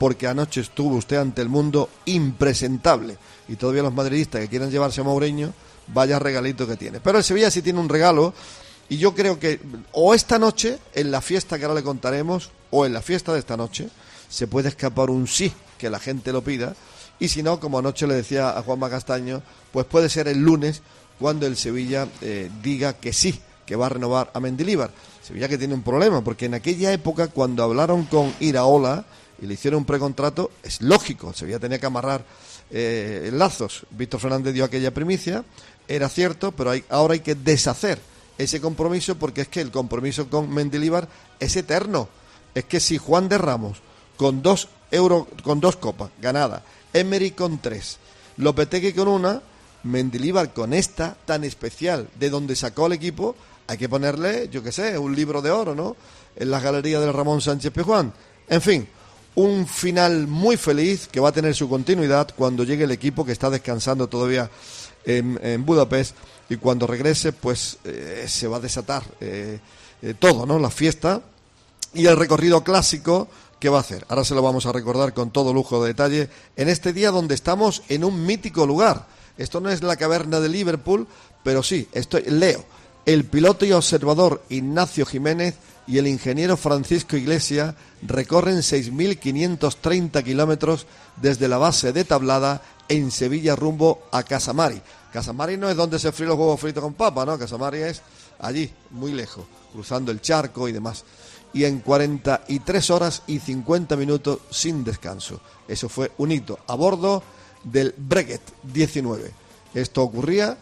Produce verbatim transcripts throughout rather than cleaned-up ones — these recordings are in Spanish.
porque anoche estuvo usted ante el mundo impresentable. Y todavía los madridistas que quieran llevarse a Mourinho, vaya regalito que tiene. Pero el Sevilla sí tiene un regalo, y yo creo que o esta noche, en la fiesta que ahora le contaremos, o en la fiesta de esta noche, se puede escapar un sí, que la gente lo pida, y si no, como anoche le decía a Juanma Castaño, pues puede ser el lunes cuando el Sevilla eh, diga que sí, que va a renovar a Mendilibar. Sevilla que tiene un problema, porque en aquella época, cuando hablaron con Iraola y le hicieron un precontrato, es lógico, el Sevilla tenía que amarrar eh, lazos. Víctor Fernández dio aquella primicia, era cierto, pero hay, ahora hay que deshacer ese compromiso, porque es que el compromiso con Mendilibar es eterno. Es que si Juan de Ramos, con dos euro, con dos copas ganadas, Emery con tres, Lopetegui con una, Mendilibar con esta tan especial, de donde sacó el equipo, hay que ponerle, yo qué sé, un libro de oro, ¿no?, en las galerías del Ramón Sánchez Pizjuán. En fin, un final muy feliz que va a tener su continuidad cuando llegue el equipo, que está descansando todavía en, en Budapest, y cuando regrese, pues eh, se va a desatar eh, eh, todo, ¿no?, la fiesta y el recorrido clásico que va a hacer. Ahora se lo vamos a recordar con todo lujo de detalle en este día donde estamos en un mítico lugar. Esto no es la caverna de Liverpool, pero sí, estoy, leo, el piloto y observador Ignacio Jiménez y el ingeniero Francisco Iglesias recorren seis mil quinientos treinta kilómetros desde la base de Tablada en Sevilla rumbo a Casamari. Casamari no es donde se fríen los huevos fritos con papa, ¿no? Casamari es allí, muy lejos, cruzando el charco y demás. Y en cuarenta y tres horas y cincuenta minutos sin descanso. Eso fue un hito a bordo del Breguet diecinueve. Esto ocurría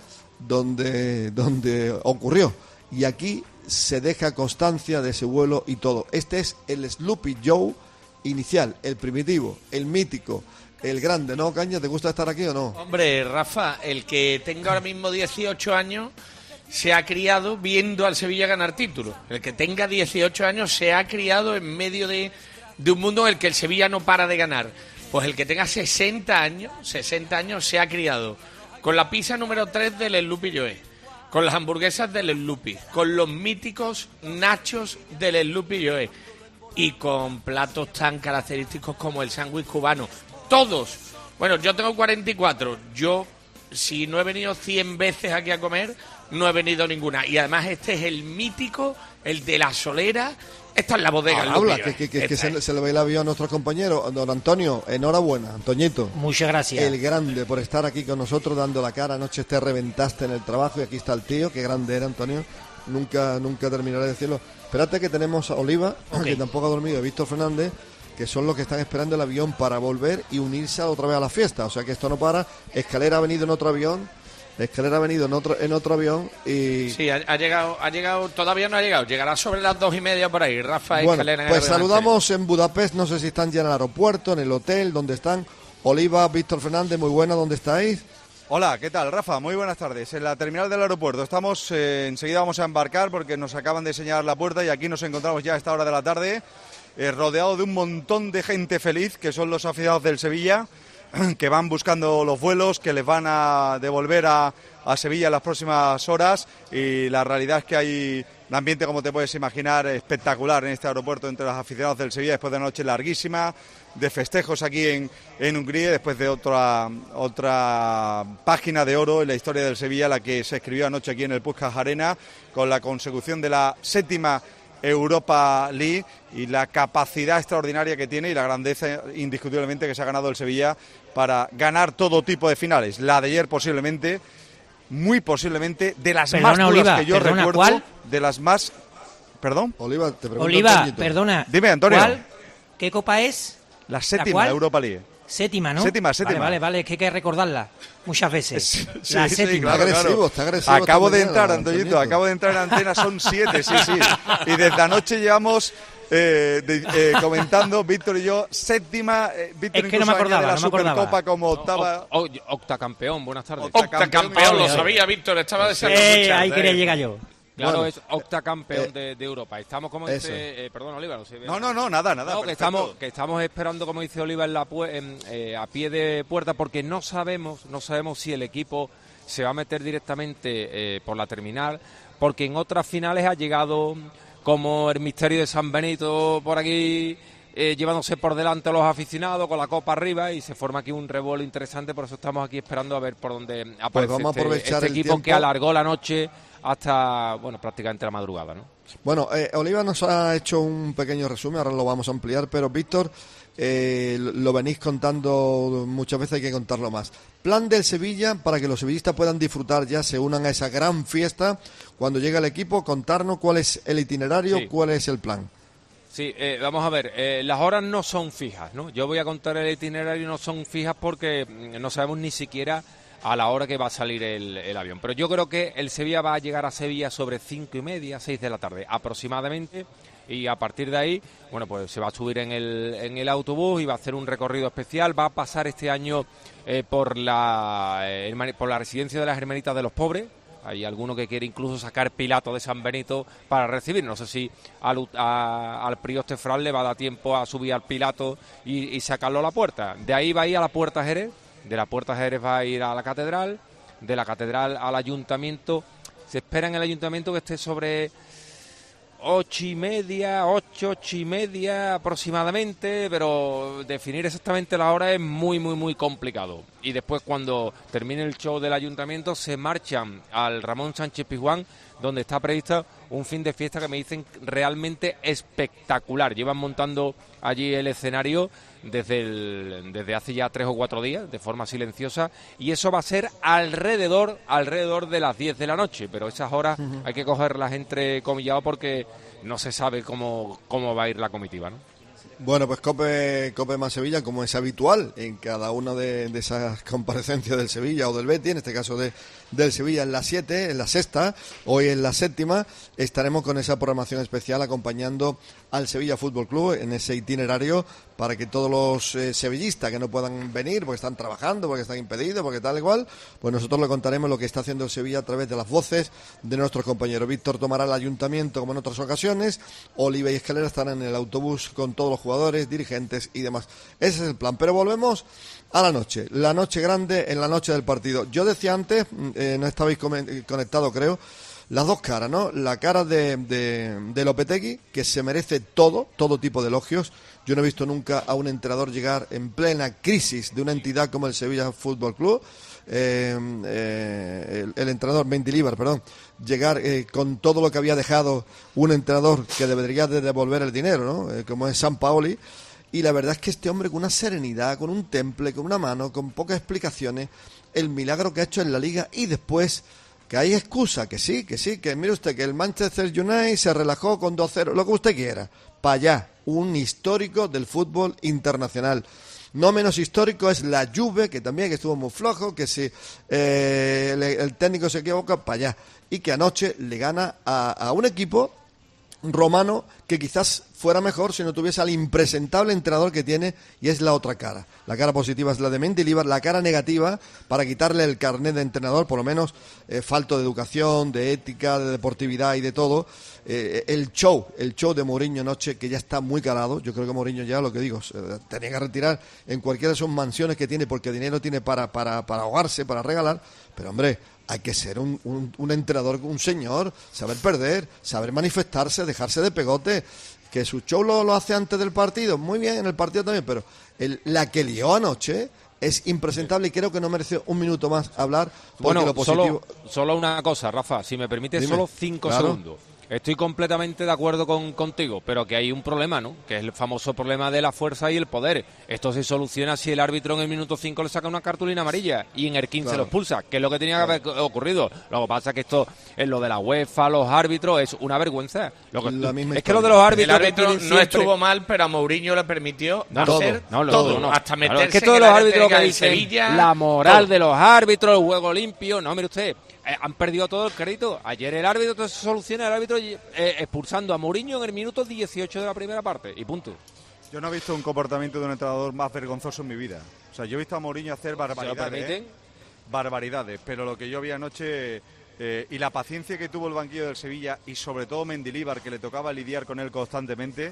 donde, donde ocurrió. Y aquí se deja constancia de ese vuelo y todo. Este es el Sloopy Joe inicial, el primitivo, el mítico, el grande, ¿no, Caña? ¿Te gusta estar aquí o no? Hombre, Rafa, el que tenga ahora mismo dieciocho años se ha criado viendo al Sevilla ganar títulos. El que tenga dieciocho años se ha criado en medio de, de un mundo en el que el Sevilla no para de ganar. Pues el que tenga sesenta años, sesenta años se ha criado con la pizza número tres del Sloopy Joe, con las hamburguesas del Sloopy, con los míticos nachos del Sloopy Joe y con platos tan característicos como el sándwich cubano. Todos. Bueno, yo tengo cuarenta y cuatro. Yo, si no he venido cien veces aquí a comer, no he venido ninguna. Y además este es el mítico, el de la Solera. Esta es la bodega. Ah, habla, que, que, que, que se, se le ve el avión a nuestro compañero, don Antonio. Enhorabuena, Antoñito. Muchas gracias. El grande por estar aquí con nosotros dando la cara. Anoche te reventaste en el trabajo y aquí está el tío. Qué grande era, Antonio. Nunca nunca terminaré de decirlo. Espérate que tenemos a Oliva, okay, que tampoco ha dormido, Víctor Fernández, que son los que están esperando el avión para volver y unirse otra vez a la fiesta. O sea que esto no para. Escalera ha venido en otro avión. Escalera ha venido en otro en otro avión y... Sí, ha, ha llegado, ha llegado, todavía no ha llegado, llegará sobre las dos y media por ahí, Rafa. Bueno, Escalera. Pues saludamos en Budapest, no sé si están ya en el aeropuerto, en el hotel, donde están. Oliva, Víctor Fernández, muy buena, ¿dónde estáis? Hola, ¿qué tal, Rafa? Muy buenas tardes. En la terminal del aeropuerto estamos, eh, enseguida vamos a embarcar porque nos acaban de señalar la puerta y aquí nos encontramos ya a esta hora de la tarde, eh, rodeado de un montón de gente feliz, que son los aficionados del Sevilla, que van buscando los vuelos, que les van a devolver a, a Sevilla en las próximas horas, y la realidad es que hay un ambiente, como te puedes imaginar, espectacular en este aeropuerto entre los aficionados del Sevilla, después de una noche larguísima, de festejos aquí en, en Hungría, después de otra otra página de oro en la historia del Sevilla, la que se escribió anoche aquí en el Puskás Arena, con la consecución de la séptima Europa League y la capacidad extraordinaria que tiene y la grandeza indiscutiblemente que se ha ganado el Sevilla para ganar todo tipo de finales. La de ayer posiblemente, muy posiblemente, de las perdona, más duras Oliva, que yo perdona, recuerdo, ¿cuál? de las más... ¿Perdón? Oliva, te pregunto. Oliva, perdona. Dime, Antonio. ¿Cuál? ¿Qué copa es? La séptima ¿La Europa League. Séptima, ¿no? Séptima, séptima. Vale, vale, vale, es que hay que recordarla muchas veces. Sí, la sí, séptima. claro, Está agresivo, claro. está agresivo. Acabo esta de mañana, entrar, Antoñito, Antoñito. acabo de entrar en antena, son siete, sí, sí. Y desde anoche llevamos eh, de, eh, comentando, Víctor y yo, séptima, eh, Víctor Es que no me incluso acordaba, añade la no me acordaba. Supercopa como octava. O- o- octacampeón, buenas tardes. Octacampeón, lo Ole, ole. sabía, Víctor, estaba de ser Eh, muchas, ahí eh. quería llegar yo. Claro, Bueno, es octacampeón eh, de, de Europa. Estamos, como eso. dice... Eh, perdón, Oliva. No, sé, No, no, no, nada, nada. No, que perfecto. estamos, que estamos esperando, como dice Oliva, en la pu- en, eh, a pie de puerta, porque no sabemos, no sabemos si el equipo se va a meter directamente eh, por la terminal, porque en otras finales ha llegado como el misterio de San Benito por aquí eh, llevándose por delante a los aficionados con la copa arriba y se forma aquí un revuelo interesante, por eso estamos aquí esperando a ver por dónde aparece pues vamos este, a aprovechar este el equipo tiempo. que alargó la noche hasta, bueno, prácticamente la madrugada, ¿no? Bueno, eh, Oliva nos ha hecho un pequeño resumen, ahora lo vamos a ampliar, pero Víctor, eh, lo venís contando muchas veces, hay que contarlo más. Plan del Sevilla para que los sevillistas puedan disfrutar ya, se unan a esa gran fiesta. Cuando llega el equipo, contarnos cuál es el itinerario, Sí. cuál es el plan. Sí, eh, vamos a ver, eh, las horas no son fijas, ¿no? Yo voy a contar el itinerario, no son fijas porque mm, no sabemos ni siquiera a la hora que va a salir el, el avión. Pero yo creo que el Sevilla va a llegar a Sevilla sobre cinco y media, seis de la tarde aproximadamente, y a partir de ahí, bueno, pues se va a subir en el, en el autobús y va a hacer un recorrido especial. Va a pasar este año eh, por, la, eh, por la residencia de las Hermanitas de los Pobres. Hay alguno que quiere incluso sacar Pilato de San Benito para recibir. No sé si al, a, al Prioste Fran le va a dar tiempo a subir al Pilato y, y sacarlo a la puerta. De ahí va a ir a la Puerta Jerez. De la Puerta Jerez va a ir a la Catedral. De la Catedral al Ayuntamiento. Se espera en el Ayuntamiento que esté sobre ocho y media, ocho, ocho y media aproximadamente, pero definir exactamente la hora es muy, muy, muy complicado. Y después, cuando termine el show del Ayuntamiento, se marchan al Ramón Sánchez Pizjuán, donde está previsto un fin de fiesta que me dicen realmente espectacular. Llevan montando allí el escenario desde, el, desde hace ya tres o cuatro días, de forma silenciosa, y eso va a ser alrededor, alrededor de las diez de la noche, pero esas horas uh-huh. hay que cogerlas entre comillados porque no se sabe cómo, cómo va a ir la comitiva, ¿no? Bueno, pues Cope, Cope más Sevilla, como es habitual en cada una de, de esas comparecencias del Sevilla o del Betis, en este caso de, del Sevilla en la siete, en la sexta, hoy en la séptima, estaremos con esa programación especial acompañando al Sevilla Fútbol Club en ese itinerario para que todos los eh, sevillistas que no puedan venir porque están trabajando, porque están impedidos, porque tal y cual, pues nosotros le contaremos lo que está haciendo el Sevilla a través de las voces de nuestros compañeros. Víctor tomará el ayuntamiento como en otras ocasiones, Oliva y Escalera estarán en el autobús con todos los jugadores, dirigentes y demás. Ese es el plan, pero volvemos a la noche, la noche grande en la noche del partido. Yo decía antes, eh, no estabais conectados creo, las dos caras, ¿no? La cara de, de, de Lopetegui, que se merece todo, todo tipo de elogios. Yo no he visto nunca a un entrenador llegar en plena crisis de una entidad como el Sevilla Fútbol Club. Eh, eh, el, el entrenador Mendilibar, perdón, llegar eh, con todo lo que había dejado un entrenador que debería de devolver el dinero, ¿no? Eh, como es Sampaoli. Y la verdad es que este hombre con una serenidad, con un temple, con una mano, con pocas explicaciones, el milagro que ha hecho en la Liga y después que hay excusa, que sí, que sí, que mire usted que el Manchester United se relajó con dos cero, lo que usted quiera, para allá, un histórico del fútbol internacional. No menos histórico es la Juve, que también que estuvo muy flojo, que si eh, el, el técnico se equivoca, para allá. Y que anoche le gana a, a un equipo romano que quizás fuera mejor si no tuviese al impresentable entrenador que tiene, y es la otra cara. La cara positiva es la de Mendilibar, la cara negativa, para quitarle el carnet de entrenador, por lo menos eh, falto de educación, de ética, de deportividad y de todo. Eh, el show, el show de Mourinho anoche, que ya está muy calado. Yo creo que Mourinho ya, lo que digo, eh, tenía que retirar en cualquiera de sus mansiones que tiene, porque dinero tiene para, para, para ahogarse, para regalar, pero hombre, hay que ser un, un, un entrenador, un señor, saber perder, saber manifestarse, dejarse de pegote. Que su show lo, lo hace antes del partido, muy bien, en el partido también, pero el, la que lió anoche es impresentable y creo que no merece un minuto más hablar, porque bueno, lo positivo... Solo, solo una cosa, Rafa, si me permite, Dime. solo cinco Claro. segundos. Estoy completamente de acuerdo con, contigo, pero que hay un problema, ¿no? Que es el famoso problema de la fuerza y el poder. Esto se soluciona si el árbitro en el minuto cinco le saca una cartulina amarilla y en el quince Claro. lo expulsa, que es lo que tenía Claro. que haber ocurrido. Lo que pasa es que esto, en lo de la UEFA, los árbitros, es una vergüenza. Lo que, La misma es que historia. lo de los árbitros... El árbitro que no tienen siempre- estuvo mal, pero a Mourinho le permitió No, hacer todo, no, todo, todo, no. hasta Claro, meterse es que todos en los la árbitros que técnica del dicen Sevilla, la moral todo. de los árbitros, el juego limpio, no, mire usted, eh, han perdido todo el crédito. Ayer el árbitro entonces se soluciona, el árbitro eh, expulsando a Mourinho en el minuto dieciocho de la primera parte y punto. Yo no he visto un comportamiento de un entrenador más vergonzoso en mi vida. O sea, yo he visto a Mourinho hacer ¿Se lo barbaridades. permiten? ¿eh? Barbaridades, pero lo que yo vi anoche eh, y la paciencia que tuvo el banquillo del Sevilla y sobre todo Mendilibar, que le tocaba lidiar con él constantemente.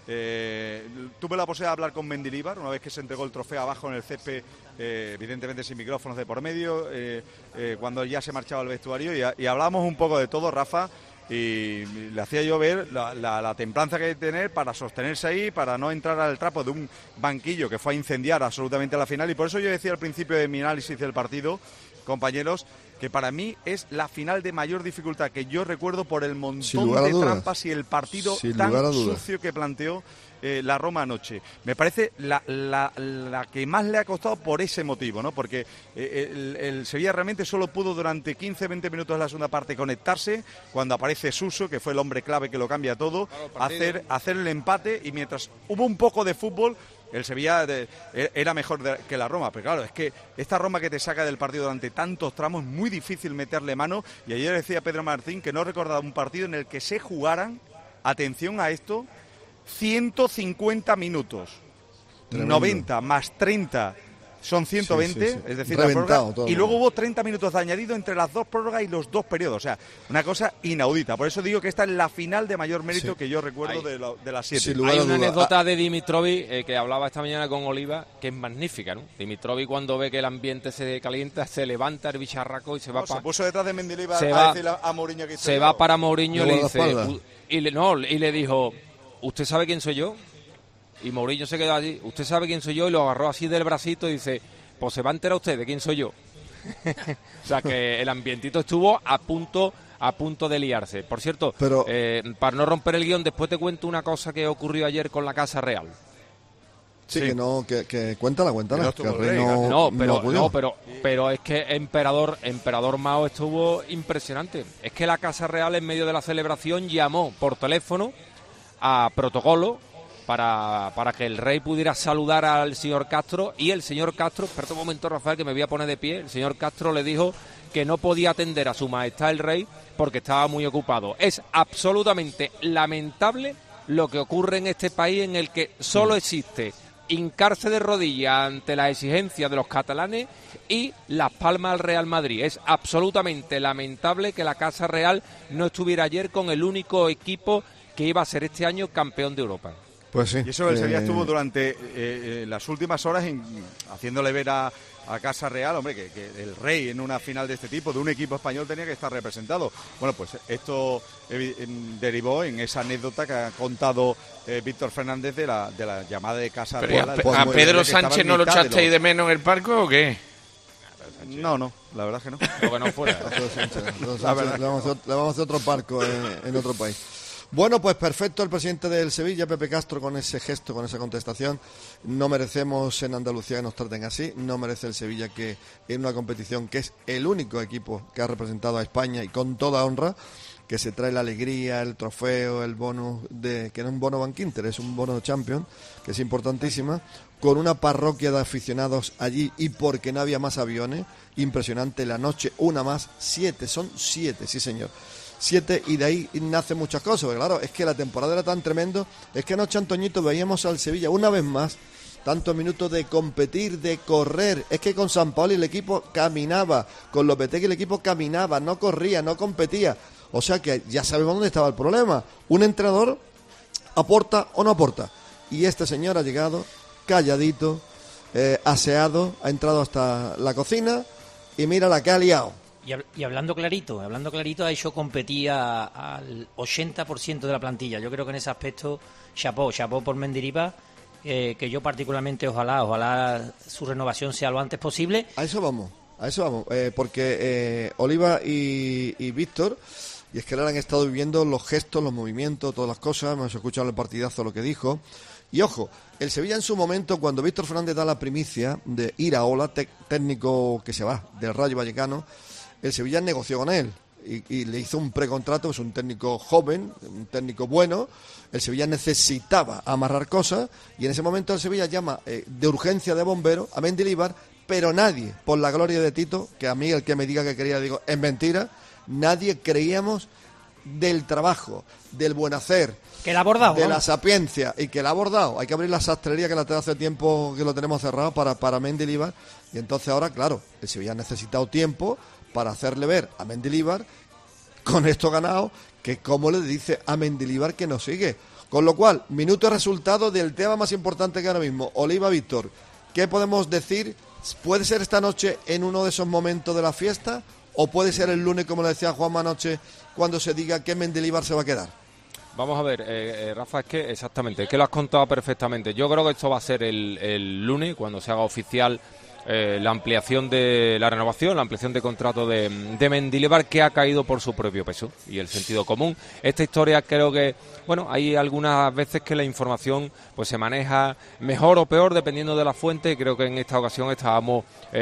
Eh, tuve la posibilidad de hablar con Mendilibar una vez que se entregó el trofeo abajo en el césped, eh, evidentemente sin micrófonos de por medio, eh, eh, cuando ya se marchaba al vestuario y, y hablamos un poco de todo, Rafa. y le hacía yo ver la, la, la templanza que hay que tener para sostenerse ahí, para no entrar al trapo de un banquillo que fue a incendiar absolutamente la final. Y por eso yo decía al principio de mi análisis del partido, compañeros, que para mí es la final de mayor dificultad que yo recuerdo por el montón de dudas. trampas y el partido Sin tan sucio que planteó eh, la Roma anoche. Me parece la, la, la que más le ha costado por ese motivo, ¿no? Porque eh, el, el Sevilla realmente solo pudo durante quince veinte minutos de la segunda parte conectarse, cuando aparece Suso, que fue el hombre clave que lo cambia todo, claro, hacer, hacer el empate, y mientras hubo un poco de fútbol, el Sevilla de, era mejor de, que la Roma, pero claro, es que esta Roma que te saca del partido durante tantos tramos, es muy difícil meterle mano, y ayer decía Pedro Martín que no recordaba un partido en el que se jugaran, atención a esto, ciento cincuenta minutos, Tremendo. noventa más treinta son ciento veinte, sí, sí, sí. Es decir, la prórroga, y luego hubo treinta minutos de añadido entre las dos prórrogas y los dos periodos, o sea, una cosa inaudita. Por eso digo que esta es la final de mayor mérito sí. que yo recuerdo de, lo, de las siete. Hay una anécdota de Dimitrovic eh, que hablaba esta mañana con Oliva, que es magnífica, ¿no? Dimitrovic, cuando ve que el ambiente se calienta, se levanta el bicharraco y se va no, para... Se puso detrás de Mendilibar a va, decirle a Mourinho que Se yo. va para Mourinho y le dice... Y le, no, y le dijo, ¿usted sabe quién soy yo? Y Mourinho se quedó allí, ¿usted sabe quién soy yo? Y lo agarró así del bracito y dice... Pues se va a enterar usted de quién soy yo. O sea que el ambientito estuvo a punto a punto de liarse. Por cierto, Pero... eh, para no romper el guión, después te cuento una cosa que ocurrió ayer con la Casa Real. Sí, sí. que no, que, que cuéntala, cuéntala. Que no, que no, no, pero, no, no, pero, pero es que Emperador, Emperador Mao estuvo impresionante. Es que la Casa Real, en medio de la celebración, llamó por teléfono a protocolo Para, para que el rey pudiera saludar al señor Castro, y el señor Castro, espera un momento, Rafael, que me voy a poner de pie, el señor Castro le dijo que no podía atender a su majestad el rey porque estaba muy ocupado. Es absolutamente lamentable lo que ocurre en este país, en el que solo existe hincarse de rodillas ante la exigencia de los catalanes y las palmas al Real Madrid. Es absolutamente lamentable que la Casa Real no estuviera ayer con el único equipo que iba a ser este año campeón de Europa. Pues sí. Y eso el Sevilla eh... estuvo durante eh, eh, las últimas horas en, haciéndole ver a, a Casa Real, hombre, que, que el rey en una final de este tipo, de un equipo español, tenía que estar representado. Bueno, pues esto eh, en, derivó en esa anécdota que ha contado eh, Víctor Fernández de la, de la llamada de Casa Pero Real. ¿A, pues, a Pedro Sánchez no lo echasteis de, los... de menos en el parque o qué? No, no, la verdad es que no. Lo que no fuera. La verdad, le, vamos a, le vamos a hacer otro parco en, en otro país. Bueno, pues perfecto el presidente del Sevilla, Pepe Castro, con ese gesto, con esa contestación. No merecemos en Andalucía que nos traten así, no merece el Sevilla que en una competición que es el único equipo que ha representado a España y con toda honra, que se trae la alegría, el trofeo, el bono, de que no es un bono Bank Inter, es un bono Champions, que es importantísima, con una parroquia de aficionados allí y porque no había más aviones, impresionante la noche, una más, siete, son siete, sí señor. Siete, y de ahí nacen muchas cosas, porque claro, es que la temporada era tan tremendo, es que anoche, Antoñito, veíamos al Sevilla una vez más, tantos minutos de competir, de correr, es que con San Paolo el equipo caminaba, con Lopetegui el equipo caminaba, no corría, no competía, o sea que ya sabemos dónde estaba el problema, un entrenador aporta o no aporta, y este señor ha llegado calladito, eh, aseado, ha entrado hasta la cocina, y mira la que ha liado. Y, y hablando clarito, hablando clarito, ha hecho competir a, al ochenta por ciento de la plantilla. Yo creo que en ese aspecto, chapó, chapó por Mendilibar, eh, que yo particularmente, ojalá, ojalá su renovación sea lo antes posible. A eso vamos, a eso vamos, eh, porque eh, Oliva y, y Víctor, y es que ahora han estado viviendo los gestos, los movimientos, todas las cosas, hemos escuchado en el partidazo lo que dijo. Y ojo, el Sevilla en su momento, cuando Víctor Fernández da la primicia de Iraola, te- técnico que se va del Rayo Vallecano, el Sevilla negoció con él y, y le hizo un precontrato, es un técnico joven, un técnico bueno. El Sevilla necesitaba amarrar cosas y en ese momento el Sevilla llama eh, de urgencia de bombero a Mendilibar, pero nadie, por la gloria de Tito, que a mí el que me diga que quería, digo, es mentira, nadie creíamos del trabajo, del buen hacer, que la ha abordado, de ¿no? la sapiencia y que la ha abordado. Hay que abrir la sastrería que la hace tiempo que lo tenemos cerrado para, para Mendilibar, y entonces ahora, claro, el Sevilla ha necesitado tiempo para hacerle ver a Mendilibar, con esto ganado, que como le dice a Mendilibar que no sigue. Con lo cual, minuto y resultado del tema más importante que ahora mismo. Oliva, Víctor, ¿qué podemos decir? ¿Puede ser esta noche en uno de esos momentos de la fiesta o puede ser el lunes, como le decía Juanma anoche, cuando se diga que Mendilibar se va a quedar? Vamos a ver, eh, eh, Rafa, es que exactamente, es que lo has contado perfectamente. Yo creo que esto va a ser el, el lunes, cuando se haga oficial eh, la ampliación de la renovación, la ampliación de contrato de, de Mendilibar, que ha caído por su propio peso y el sentido común. Esta historia creo que, bueno, hay algunas veces que la información pues se maneja mejor o peor dependiendo de la fuente, y creo que en esta ocasión estábamos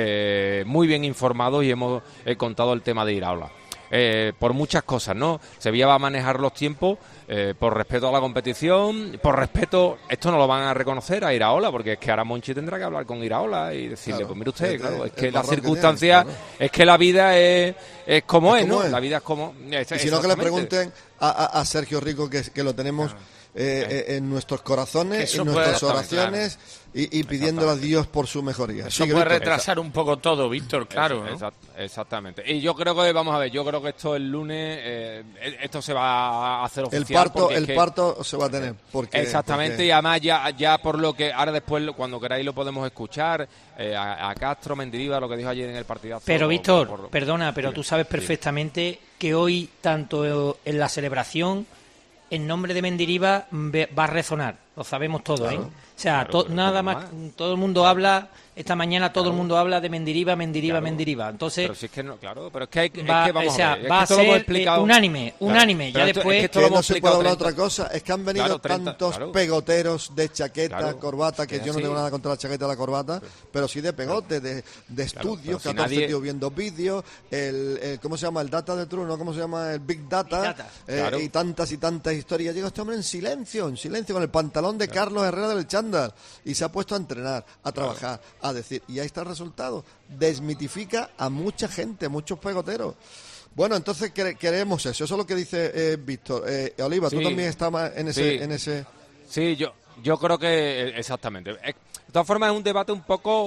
eh, muy bien informados y hemos eh, contado el tema de Iraola. Eh, por muchas cosas, ¿no? Sevilla va a manejar los tiempos eh, por respeto a la competición, por respeto, esto no lo van a reconocer a Iraola, porque es que ahora Monchi tendrá que hablar con Iraola y decirle, claro, pues mire usted, claro, es que las circunstancias, claro, es que la vida es, es como es, es, como ¿no? Es. La vida es como... Es, y si no, que le pregunten a, a, a Sergio Rico, que, que lo tenemos... Claro. Eh, eh, en nuestros corazones, en nuestras oraciones, claro, y, y pidiéndole a Dios por su mejoría. Eso sí, puede Víctor, retrasar un poco todo, Víctor, claro. Eso, ¿no? Exactamente. Y yo creo que, vamos a ver, yo creo que esto el lunes, eh, esto se va a hacer oficial. El parto, el es que, parto se va a tener. Porque, exactamente, porque... y además ya, ya por lo que, ahora después, cuando queráis lo podemos escuchar, eh, a, a Castro, Mendilibar, lo que dijo ayer en el partidazo. Pero Víctor, por, por... perdona, pero sí, tú sabes perfectamente sí. que hoy, tanto en la celebración, el nombre de Mendilibar va a resonar, lo sabemos todos, claro, ¿eh? O sea, claro, to, nada más, más, todo el mundo habla, esta mañana todo claro. el mundo habla de Mendilibar, Mendilibar, claro. Mendilibar. Entonces, pero si es que no, claro, pero es que hay que, va, es que vamos o sea, a ver, va es que a ser explicado... unánime, claro. unánime, Pero ya esto, después... Es que, esto que lo no se puede hablar treinta otra cosa, es que han venido claro, treinta, tantos claro. pegoteros de chaqueta, claro, corbata, que que yo así. no tengo nada contra la chaqueta y la corbata, pero, pero sí de pegote, de, de estudios, claro, catorce si nadie... tíos viendo vídeos, el, el, ¿cómo se llama? El data de Truno, ¿cómo se llama? El Big Data, Big Data. Eh, claro. y tantas y tantas historias. Llega este hombre en silencio, en silencio, con el pantalón de claro. Carlos Herrera del chándal, y se ha puesto a entrenar, a trabajar, claro. a decir, y ahí está el resultado. Desmitifica a mucha gente, a muchos pegoteros. Bueno, entonces queremos eso, eso es lo que dice eh, Víctor. Eh, Oliva, sí. tú también estás en ese, sí. en ese... Sí, yo, yo creo que exactamente. De todas formas es un debate un poco,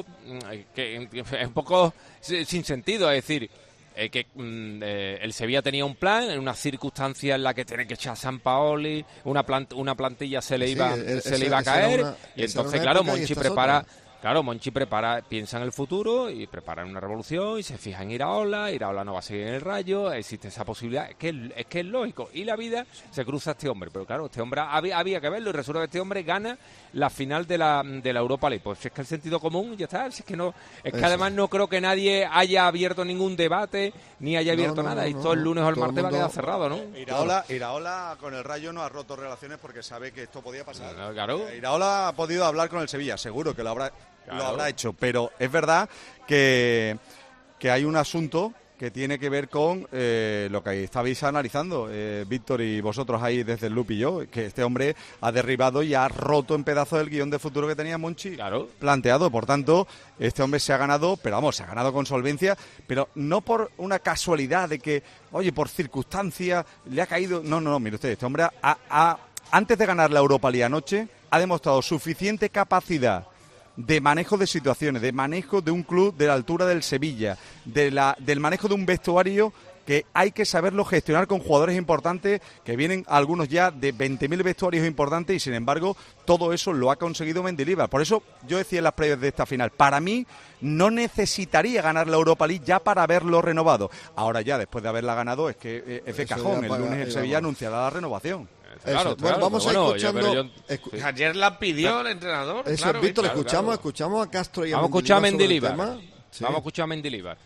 que es un poco sin sentido, es decir, eh, que eh, el Sevilla tenía un plan en una circunstancia en la que tiene que echar a San Paoli, una plant, una plantilla se le iba, sí, el, se ese, le iba a caer, una, y entonces claro, Monchi prepara... Otra. Claro, Monchi prepara, piensa en el futuro y prepara una revolución y se fija en Iraola, Iraola no va a seguir en el Rayo, existe esa posibilidad, es que es, que es lógico, y la vida se cruza a este hombre, pero claro, este hombre había, había que verlo y resulta que este hombre gana la final de la, de la Europa League, pues es que el sentido común ya está, es que no, es que Eso. además no creo que nadie haya abierto ningún debate, ni haya abierto no, no, nada, no, y todo el lunes o el martes mundo... va a quedar cerrado, ¿no? Iraola, Iraola con el Rayo no ha roto relaciones porque sabe que esto podía pasar. No, claro. Iraola ha podido hablar con el Sevilla, seguro que lo habrá... Claro. Lo habrá hecho, pero es verdad que, que hay un asunto que tiene que ver con eh, lo que estabais analizando, eh, Víctor y vosotros ahí desde el Loop y yo, que este hombre ha derribado y ha roto en pedazos el guión de futuro que tenía Monchi claro. planteado. Por tanto, este hombre se ha ganado, pero vamos, se ha ganado con solvencia, pero no por una casualidad de que, oye, por circunstancia le ha caído... No, no, no, mire usted, este hombre ha, ha, antes de ganar la Europa League anoche, ha demostrado suficiente capacidad de manejo de situaciones, de manejo de un club de la altura del Sevilla, de la, del manejo de un vestuario que hay que saberlo gestionar con jugadores importantes, que vienen algunos ya de veinte mil vestuarios importantes, y sin embargo todo eso lo ha conseguido Mendilibar. Por eso yo decía en las previas de esta final, para mí no necesitaría ganar la Europa League ya para haberlo renovado. Ahora ya, después de haberla ganado, es que eh, es de cajón, el lunes el Sevilla anunciará la renovación. Claro, claro, bueno, vamos a bueno, escuchando. Yo, escu- sí. Ayer la pidió el entrenador. Eso, claro, Víctor, claro, escuchamos, claro. escuchamos a Castro y a Vamos a escuchar a Mendilibar. Mendilibar. Sí. Vamos a escuchar a Mendilibar.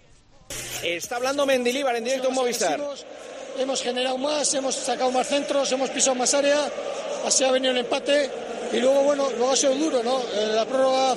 Está hablando Mendilibar en directo en Movistar. Hemos generado más, hemos sacado más centros, hemos pisado más área, así ha venido el empate y luego, bueno, luego ha sido duro, ¿no? La prórroga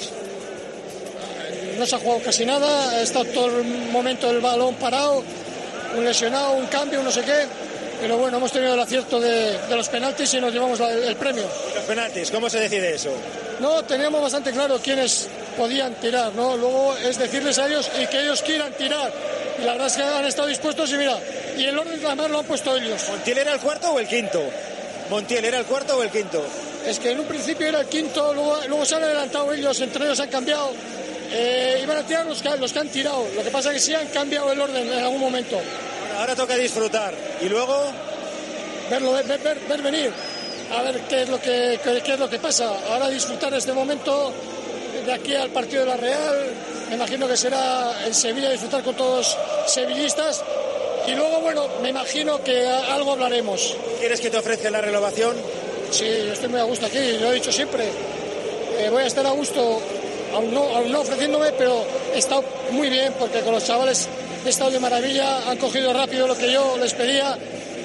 no se ha jugado casi nada, ha estado todo el momento el balón parado, un lesionado, un cambio, no sé qué. Pero bueno, hemos tenido el acierto de, de los penaltis y nos llevamos la, el premio. ¿Los penaltis? ¿Cómo se decide eso? No, teníamos bastante claro quiénes podían tirar, ¿no? Luego es decirles a ellos y que ellos quieran tirar. Y la verdad es que han estado dispuestos y mira, y el orden además lo han puesto ellos. ¿Montiel era el cuarto o el quinto? ¿Montiel era el cuarto o el quinto? Es que en un principio era el quinto, luego, luego se han adelantado ellos, entre ellos han cambiado. Eh, iban a tirar los que, los que han tirado. Lo que pasa es que sí han cambiado el orden en algún momento. Ahora toca disfrutar. ¿Y luego? Verlo, ver, ver, ver venir. A ver qué es lo que qué, qué es lo que pasa. Ahora disfrutar este momento de aquí al partido de la Real. me imagino que será en Sevilla disfrutar con todos los sevillistas. Y luego, bueno, me imagino que algo hablaremos. ¿Quieres que te ofrezca la renovación? Sí, yo estoy muy a gusto aquí, lo he dicho siempre. Eh, voy a estar a gusto, aún no, aún no ofreciéndome, pero he estado muy bien porque con los chavales he estado de maravilla, han cogido rápido lo que yo les pedía.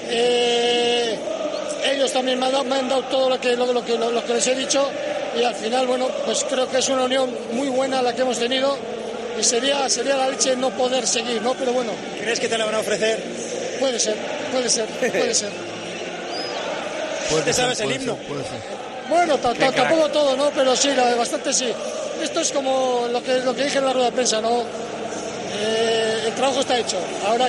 Eh, ellos también me han dado, me han dado todo lo que, lo, lo, que, lo, lo que les he dicho y al final, bueno, pues creo que es una unión muy buena la que hemos tenido y sería, sería la leche no poder seguir, ¿no? Pero bueno. ¿Crees que te la van a ofrecer? Puede ser, puede ser, puede ser. ¿Te sabes el himno? Puede ser. Bueno, t- t- tampoco todo, ¿no? Pero sí, la, bastante sí. Esto es como lo que, lo que dije en la rueda de prensa, ¿no? Eh, el trabajo está hecho. Ahora...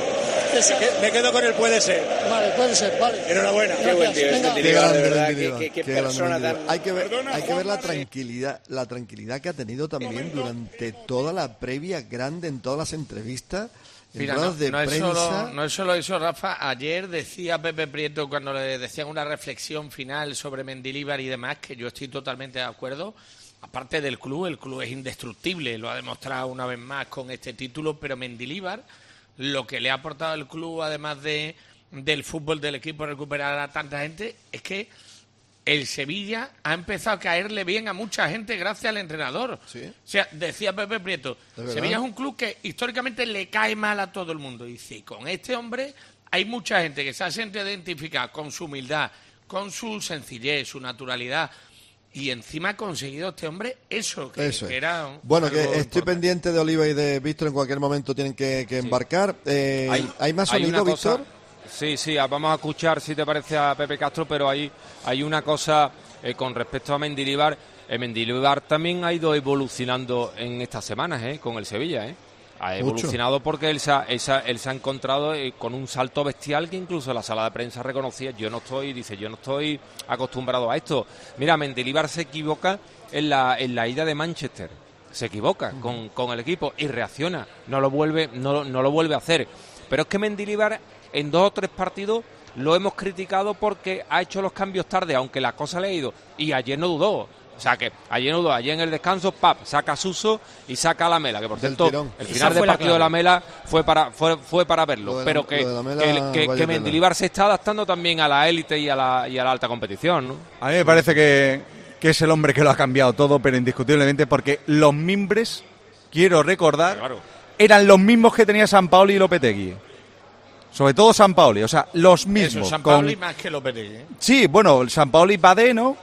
Me quedo con el puede ser. Vale, puede ser, vale. Enhorabuena. Qué buen tío, Qué este grande, de verdad, Mendilibar, qué, qué, qué qué persona grande, tan... Hay que ver, Perdona, hay que ver la Juanma, tranquilidad, la tranquilidad que ha tenido también durante toda la previa grande en todas las entrevistas, en Mira, ruedas no, de no es prensa. solo, no es solo eso, Rafa. Ayer decía Pepe Prieto, cuando le decían una reflexión final sobre Mendilibar y demás, que yo estoy totalmente de acuerdo. Aparte del club, el club es indestructible, lo ha demostrado una vez más con este título, pero Mendilibar, lo que le ha aportado el club, además de del fútbol del equipo, recuperar a tanta gente, es que el Sevilla ha empezado a caerle bien a mucha gente gracias al entrenador. ¿Sí? O sea, decía Pepe Prieto, Sevilla es un club que históricamente le cae mal a todo el mundo. Y dice, con este hombre hay mucha gente que se ha sentido identificada con su humildad, con su sencillez, su naturalidad. Y encima ha conseguido este hombre eso, que, eso que es. era un, Bueno, algo que estoy importante. pendiente de Oliva y de Víctor, en cualquier momento tienen que, que embarcar. Eh, ¿hay, ¿Hay más hay sonido, una cosa- Víctor? Sí, sí, a- vamos a escuchar si te parece a Pepe Castro, pero hay, hay una cosa eh, con respecto a Mendilibar. Eh, Mendilibar también ha ido evolucionando en estas semanas eh, con el Sevilla. Eh. Ha Mucho. evolucionado porque él se ha, él se ha- él se ha encontrado eh, con un salto bestial que incluso la sala de prensa reconocía. Yo no estoy, dice, yo no estoy acostumbrado a esto. Mira, Mendilibar se equivoca en la, en la ida de Manchester. Se equivoca uh-huh. con, con el equipo y reacciona. No lo vuelve, no, no lo vuelve a hacer. Pero es que Mendilibar en dos o tres partidos lo hemos criticado porque ha hecho los cambios tarde, aunque la cosa le ha ido. Y ayer no dudó. O sea que ayer no dudó, ayer en el descanso, pap, saca a Suso y saca a Lamela, que por Del cierto, tirón. el Esa final fue del la partido de clave. Lamela fue para fue, fue para verlo, Lo de la- pero que, lo de Lamela, que, que, vaya que tela. Mendilibar se está adaptando también a la élite y a la, y a la alta competición, ¿no? A mí me parece que, que es el hombre que lo ha cambiado todo, pero indiscutiblemente porque los mimbres, quiero recordar, Claro. eran los mismos que tenía Sampaoli y Lopetegui. Sobre todo Sampaoli, o sea, los mismos. Eso, San con- Pablo y más que Lopetegui, ¿eh? Sí, bueno, Sampaoli, Badeno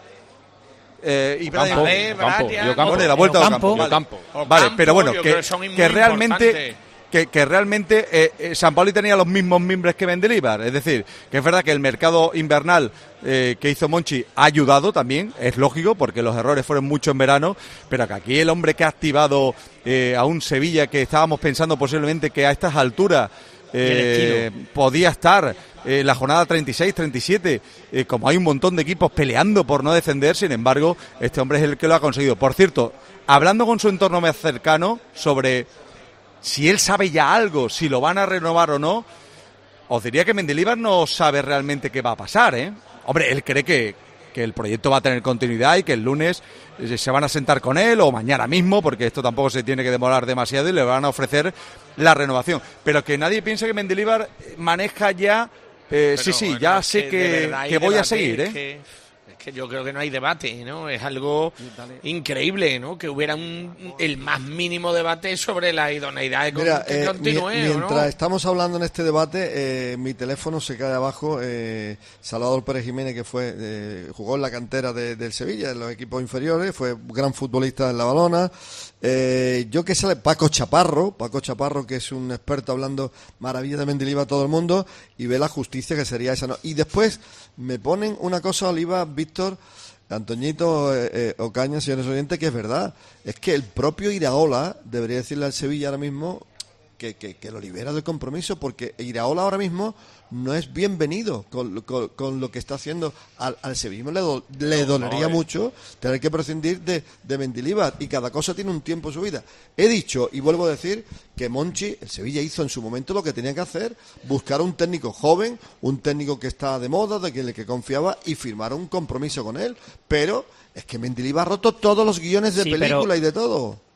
eh, y Ocampo, Badeno. Ocampo, Ocampo, y Ocampo. Bueno, y la vuelta de Ocampo. Ocampo. Y Ocampo. Vale, Ocampo, pero bueno, yo que, creo son muy que realmente importantes. que, que realmente eh, eh, Sampaoli tenía los mismos mimbres que Mendilibar. Es decir, que es verdad que el mercado invernal eh, que hizo Monchi ha ayudado también, es lógico, porque los errores fueron mucho en verano, pero que aquí el hombre que ha activado eh, a un Sevilla que estábamos pensando posiblemente que a estas alturas eh, podía estar eh, la jornada treinta y seis, treinta y siete, eh, como hay un montón de equipos peleando por no descender, sin embargo, este hombre es el que lo ha conseguido. Por cierto, hablando con su entorno más cercano sobre si él sabe ya algo, si lo van a renovar o no, os diría que Mendilibar no sabe realmente qué va a pasar, ¿eh? Hombre, él cree que, que el proyecto va a tener continuidad y que el lunes eh, se van a sentar con él o mañana mismo, porque esto tampoco se tiene que demorar demasiado y le van a ofrecer la renovación. Pero que nadie piense que Mendilibar maneja ya... eh, Pero, sí, sí, bueno, ya es sé de que, verdad hay que voy a debate, seguir, ¿eh? es que, es que yo creo que no hay debate, ¿no? Es algo increíble, ¿no? Que hubiera un, el más mínimo debate sobre la idoneidad de Mira, que eh, continúe, mi- ¿o no? mientras estamos hablando en este debate, eh, mi teléfono se cae abajo. eh, Salvador Pérez Jiménez, que fue eh, jugó en la cantera de- del Sevilla, en los equipos inferiores, fue gran futbolista en la Balona. Eh, yo que sé, Paco Chaparro, Paco Chaparro, que es un experto hablando maravilla de Mendilibar a todo el mundo, y ve la justicia que sería esa, ¿no? Y después me ponen una cosa, Oliva, Víctor, Antoñito, eh, eh, Ocaña, señores oyentes, que es verdad. Es que el propio Iraola debería decirle al Sevilla ahora mismo que, que, que lo libera del compromiso, porque Iraola ahora mismo no es bienvenido con, con, con lo que está haciendo al, al sevillismo. Le, do, le dolería mucho tener que prescindir de, de Mendilibar, y cada cosa tiene un tiempo en su vida. He dicho y vuelvo a decir que Monchi, el Sevilla hizo en su momento lo que tenía que hacer, buscar un técnico joven, un técnico que está de moda, de que el que confiaba, y firmar un compromiso con él. Pero es que Mendilibar ha roto todos los guiones de Sí, película pero- y de todo.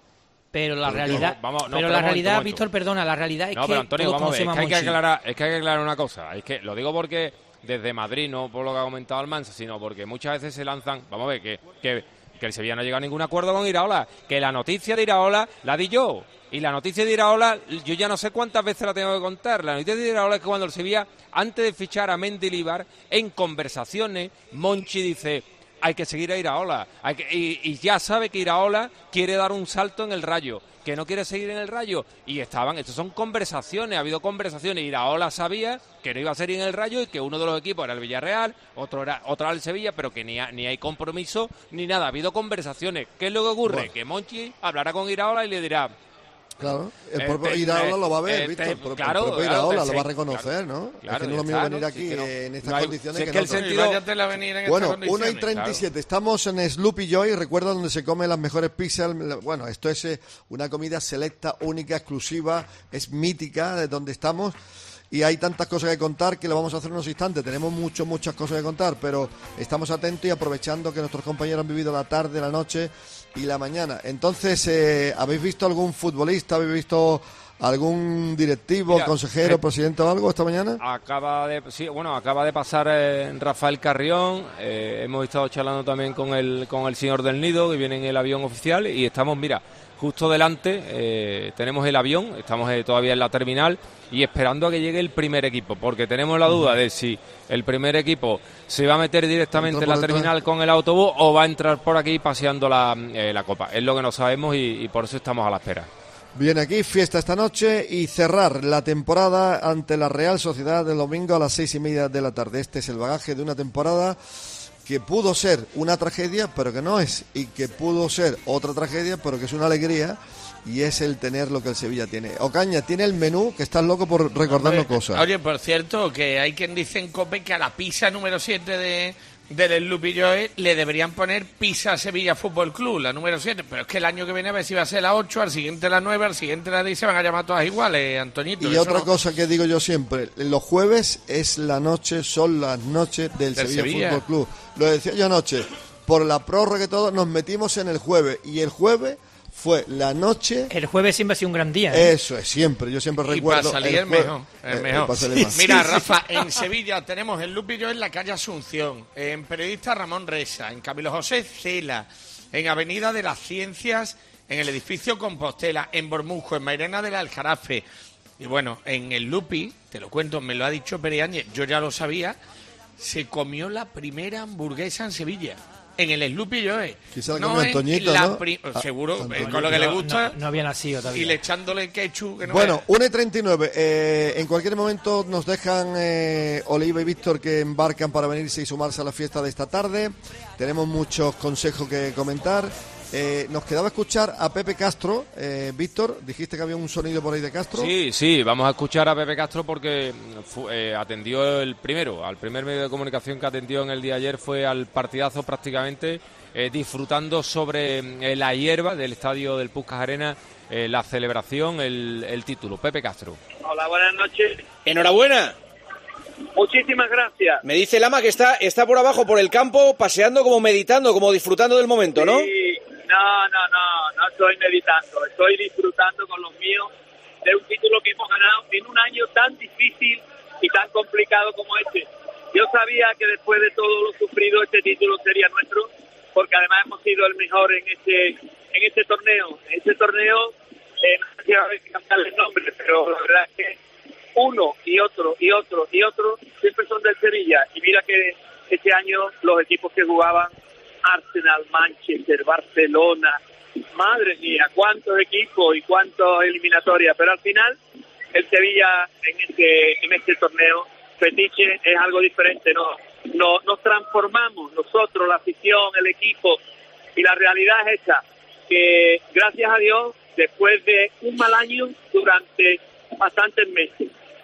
Pero la Pero realidad, vamos, no, pero pero la un realidad, momento, un Víctor, perdona, la realidad es no, que pero Antonio, todos vamos a ver, es conocemos que, hay que a Monchi. aclarar, es que hay que aclarar una cosa. Es que lo digo porque desde Madrid, no por lo que ha comentado Almansa, sino porque muchas veces se lanzan, vamos a ver, que, que, que el Sevilla no ha llegado a ningún acuerdo con Iraola, que la noticia de Iraola la di yo. Y la noticia de Iraola, yo ya no sé cuántas veces la tengo que contar. La noticia de Iraola es que cuando el Sevilla, antes de fichar a Mendilibar, en conversaciones, Monchi dice: hay que seguir a Iraola. Hay que, y, y ya sabe que Iraola quiere dar un salto en el Rayo, que no quiere seguir en el Rayo. Y estaban, estas son conversaciones, ha habido conversaciones. Iraola sabía que no iba a seguir en el Rayo y que uno de los equipos era el Villarreal, otro era, otro era el Sevilla, pero que ni, ha, ni hay compromiso ni nada. Ha habido conversaciones. ¿Qué es lo que ocurre? Bueno. Que Monchi hablará con Iraola y le dirá: claro, el propio Este, Iraola lo va a ver, este, Víctor, el propio, claro, el propio claro, Iraola sí, lo va a reconocer, claro, ¿no? claro, es que no es lo ya mismo está, venir ¿no? aquí Sí, que no, en estas no hay, condiciones si que, es que en el otras. sentido... Váyatela a venir en Bueno, estas una y condiciones, treinta y siete, claro. estamos en Sloopy Joy, recuerda donde se come las mejores pizzas. Bueno, esto es eh, una comida selecta, única, exclusiva, es mítica de donde estamos. Y hay tantas cosas que contar que lo vamos a hacer en unos instantes. Tenemos mucho, muchas cosas que contar, pero estamos atentos y aprovechando que nuestros compañeros han vivido la tarde, la noche y la mañana. Entonces, eh, ¿habéis visto algún futbolista? ¿Habéis visto algún directivo, Mira, consejero, eh, presidente o algo esta mañana? Acaba de, sí, bueno, acaba de pasar eh, Rafael Carrión. Eh, hemos estado charlando también con el con el señor del Nido, que viene en el avión oficial, y estamos, mira, justo delante eh, tenemos el avión, estamos eh, todavía en la terminal y esperando a que llegue el primer equipo, porque tenemos la duda de si el primer equipo se va a meter directamente en la terminal con el autobús o va a entrar por aquí paseando la, eh, la copa. Es lo que no sabemos y, y por eso estamos a la espera. Viene aquí, fiesta esta noche y cerrar la temporada ante la Real Sociedad el domingo a las seis y media de la tarde. Este es el bagaje de una temporada que pudo ser una tragedia, pero que no es, y que pudo ser otra tragedia, pero que es una alegría, y es el tener lo que el Sevilla tiene. Ocaña, tiene el menú, que estás loco por recordarnos cosas. Oye, por cierto, que hay quien dice en COPE que a la pizza número siete de... del Lupilloe le deberían poner Pisa Sevilla Fútbol Club, la número siete, pero es que el año que viene a ver si va a ser la ocho, al siguiente la nueve, al siguiente la diez, se van a llamar todas iguales, Antonito. Y eso otra no... cosa que digo yo siempre, los jueves es la noche, son las noches del, del Sevilla, Sevilla Fútbol Club. Lo decía yo anoche, por la prórroga y todo, nos metimos en el jueves, y el jueves fue la noche... El jueves siempre ha sido un gran día, ¿eh? Eso es, siempre, yo siempre y recuerdo... para salir el, el mejor, el eh, mejor. Eh, Mira, Rafa, en Sevilla tenemos el Lupillo en la calle Asunción, en Periodista Ramón Resa, en Camilo José Cela, en Avenida de las Ciencias, en el edificio Compostela, en Bormujo, en Mairena del Aljarafe. Y bueno, en el Lupi, te lo cuento, me lo ha dicho Pere Áñez, yo ya lo sabía, se comió la primera hamburguesa en Sevilla. En el Slupi Joe. Quizá la comió Antoñito, ¿no? Pri- Ah, seguro, Antoñito. con lo que le gusta. No, no había nacido todavía. Y le echándole ketchup. Que no bueno, era. una y treinta y nueve. Eh, en cualquier momento nos dejan eh, Oliva y Víctor que embarcan para venirse y sumarse a la fiesta de esta tarde. Tenemos muchos consejos que comentar. Eh, nos quedaba escuchar a Pepe Castro. Eh, Víctor, dijiste que había un sonido por ahí de Castro. Sí, sí, vamos a escuchar a Pepe Castro porque fu- eh, atendió el primero, al primer medio de comunicación que atendió en el día de ayer fue al partidazo prácticamente, eh, disfrutando sobre eh, la hierba del estadio del Puskás Arena, eh, la celebración, el, el título. Pepe Castro. Hola, buenas noches. Enhorabuena. Muchísimas gracias. Me dice Lama que está, está por abajo, por el campo, paseando, como meditando, como disfrutando del momento, ¿no? Sí, no, no, no, no estoy meditando, estoy disfrutando con los míos de un título que hemos ganado en un año tan difícil y tan complicado como este. Yo sabía que después de todo lo sufrido este título sería nuestro, porque además hemos sido el mejor en este en este torneo. En este torneo, eh, no sé si hay que cambiarle el nombre, pero la verdad es que uno y otro y otro y otro siempre son del Sevilla. Y mira que este año los equipos que jugaban, Arsenal, Manchester, Barcelona, madre mía, cuántos equipos y cuántas eliminatorias, pero al final el Sevilla en este en este torneo fetiche es algo diferente, no, no nos transformamos nosotros, la afición, el equipo, y la realidad es esta, que gracias a Dios, después de un mal año durante bastantes meses,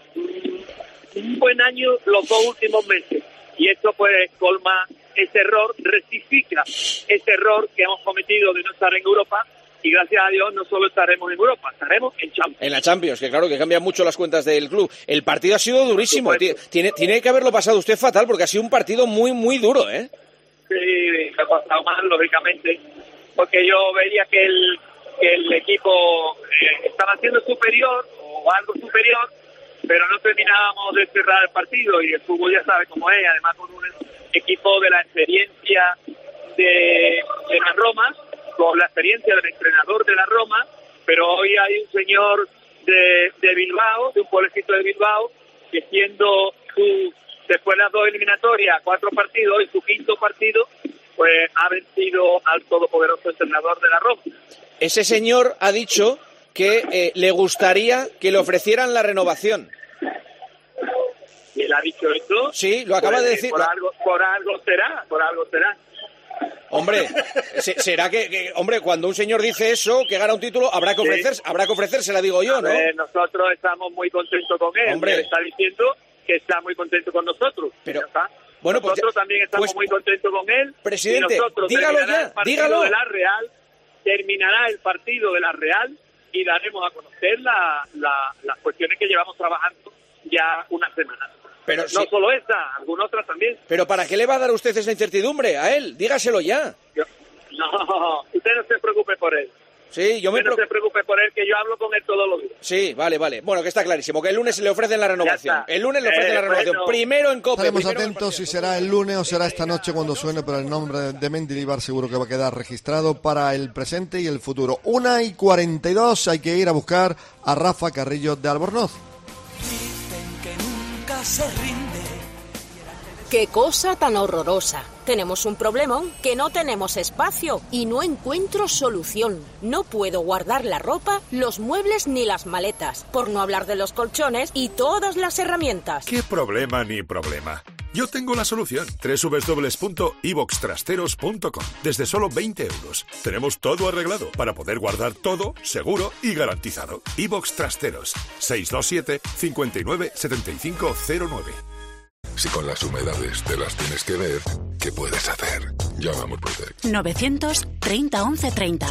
un buen año los dos últimos meses, y esto pues colma ese error, rectifica ese error que hemos cometido de no estar en Europa, y gracias a Dios no solo estaremos en Europa, estaremos en Champions. En la Champions, que claro que cambian mucho las cuentas del club. El partido ha sido durísimo. Tiene, tiene que haberlo pasado usted fatal, porque ha sido un partido muy, muy duro, ¿eh? Sí, me ha pasado mal, lógicamente, porque yo veía que el, que el equipo eh, estaba siendo superior o algo superior, pero no terminábamos de cerrar el partido, y el fútbol ya sabe cómo es, además con un equipo de la experiencia de, de la Roma, con la experiencia del entrenador de la Roma, pero hoy hay un señor de, de Bilbao, de un pueblecito de Bilbao, que siendo su, después de las dos eliminatorias, cuatro partidos, y su quinto partido, pues ha vencido al todopoderoso entrenador de la Roma. Ese señor ha dicho que eh, le gustaría que le ofrecieran la renovación. ¿Y él ha dicho esto? Sí, lo acaba pues, de decir. Por algo, por algo será, por algo será. Hombre, será que, que, hombre, cuando un señor dice eso, que gana un título, habrá que ofrecerse, sí. habrá que ofrecerse, la digo yo, ¿no? Eh, nosotros estamos muy contentos con él. Hombre. Él está diciendo que está muy contento con nosotros. Pero, ¿está? Bueno, nosotros pues, también estamos pues, muy contentos con él. Presidente, y nosotros dígalo ya, el partido dígalo. de la Real, terminará el partido de la Real y daremos a conocer la, la, las cuestiones que llevamos trabajando ya una semana. Pero no sí. solo esta, alguna otra también. Pero ¿para qué le va a dar usted esa incertidumbre a él? Dígaselo ya. Yo, no, usted no se preocupe por él. Sí, yo me usted no se preocupe por él, que yo hablo con él todos los días. Sí, vale, vale. Bueno, que está clarísimo, que el lunes se le ofrecen la renovación. El lunes le ofrecen eh, la renovación. Bueno. Primero en COPE. Estaremos atentos si será el lunes o será esta noche cuando suene, pero el nombre de Mendilibar seguro que va a quedar registrado para el presente y el futuro. Una y cuarenta y dos, hay que ir a buscar a Rafa Carrillo de Albornoz. Dicen que nunca se rinde. ¡Qué cosa tan horrorosa! Tenemos un problemón, que no tenemos espacio y no encuentro solución. No puedo guardar la ropa, los muebles ni las maletas, por no hablar de los colchones y todas las herramientas. ¿Qué problema ni problema? Yo tengo la solución. doble u doble u doble u punto i vox trasteros punto com. Desde solo veinte euros. Tenemos todo arreglado para poder guardar todo seguro y garantizado. iVox Trasteros. seis dos siete, cinco nueve, siete cinco cero nueve. Si con las humedades te las tienes que ver, ¿qué puedes hacer? Llama a Murprotec. novecientos treinta once treinta.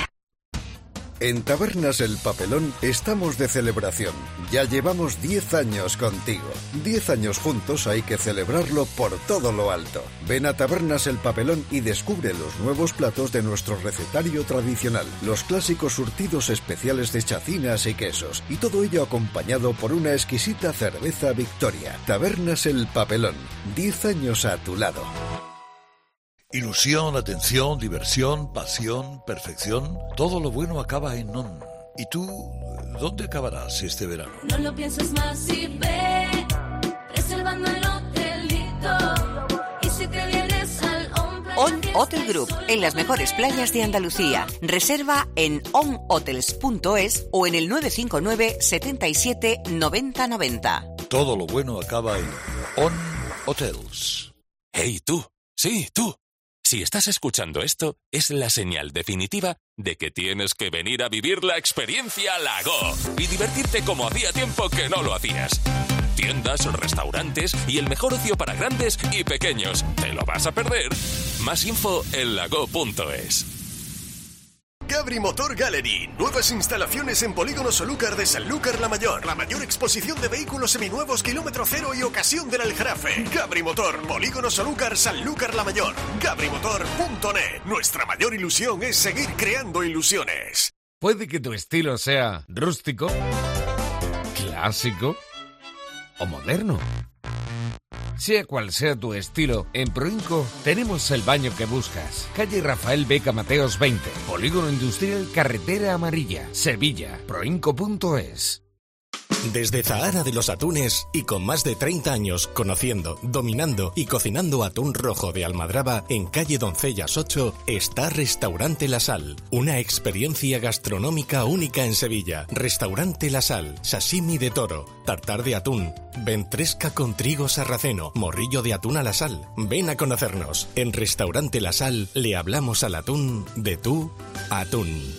En Tabernas El Papelón estamos de celebración. Ya llevamos diez años contigo. diez años juntos hay que celebrarlo por todo lo alto. Ven a Tabernas El Papelón y descubre los nuevos platos de nuestro recetario tradicional, los clásicos surtidos especiales de chacinas y quesos, y todo ello acompañado por una exquisita cerveza Victoria. Tabernas El Papelón, diez años a tu lado. Ilusión, atención, diversión, pasión, perfección. Todo lo bueno acaba en NON. ¿Y tú, dónde acabarás este verano? No lo pienses más y ve, reservando el hotelito. Y si te vienes al On Playa On Hotel Group, en las mejores playas de Andalucía. Reserva en on hotels punto es o en el nueve cinco nueve, setenta y siete, noventa noventa. Todo lo bueno acaba en On Hotels. Hey, tú. Sí, tú. Si estás escuchando esto, es la señal definitiva de que tienes que venir a vivir la experiencia Lago y divertirte como hacía tiempo que no lo hacías. Tiendas, restaurantes y el mejor ocio para grandes y pequeños. ¿Te lo vas a perder? Más info en lago punto es. Gabri Motor Gallery. Nuevas instalaciones en Polígono Solúcar de Sanlúcar la Mayor. La mayor exposición de vehículos seminuevos kilómetro cero y ocasión del Aljarafe. Gabri Motor, Polígono Solúcar, Sanlúcar la Mayor. Gabri Motor punto net. Nuestra mayor ilusión es seguir creando ilusiones. Puede que tu estilo sea rústico, clásico o moderno. Sea cual sea tu estilo, en Proinco tenemos el baño que buscas. Calle Rafael Beca Mateos veinte, Polígono Industrial Carretera Amarilla, Sevilla. Proinco punto es. Desde Zahara de los Atunes y con más de treinta años conociendo, dominando y cocinando atún rojo de almadraba en calle Doncellas ocho, está Restaurante La Sal. Una experiencia gastronómica única en Sevilla. Restaurante La Sal, sashimi de toro, tartar de atún, ventresca con trigo sarraceno, morrillo de atún a la sal. Ven a conocernos. En Restaurante La Sal le hablamos al atún de tú a atún.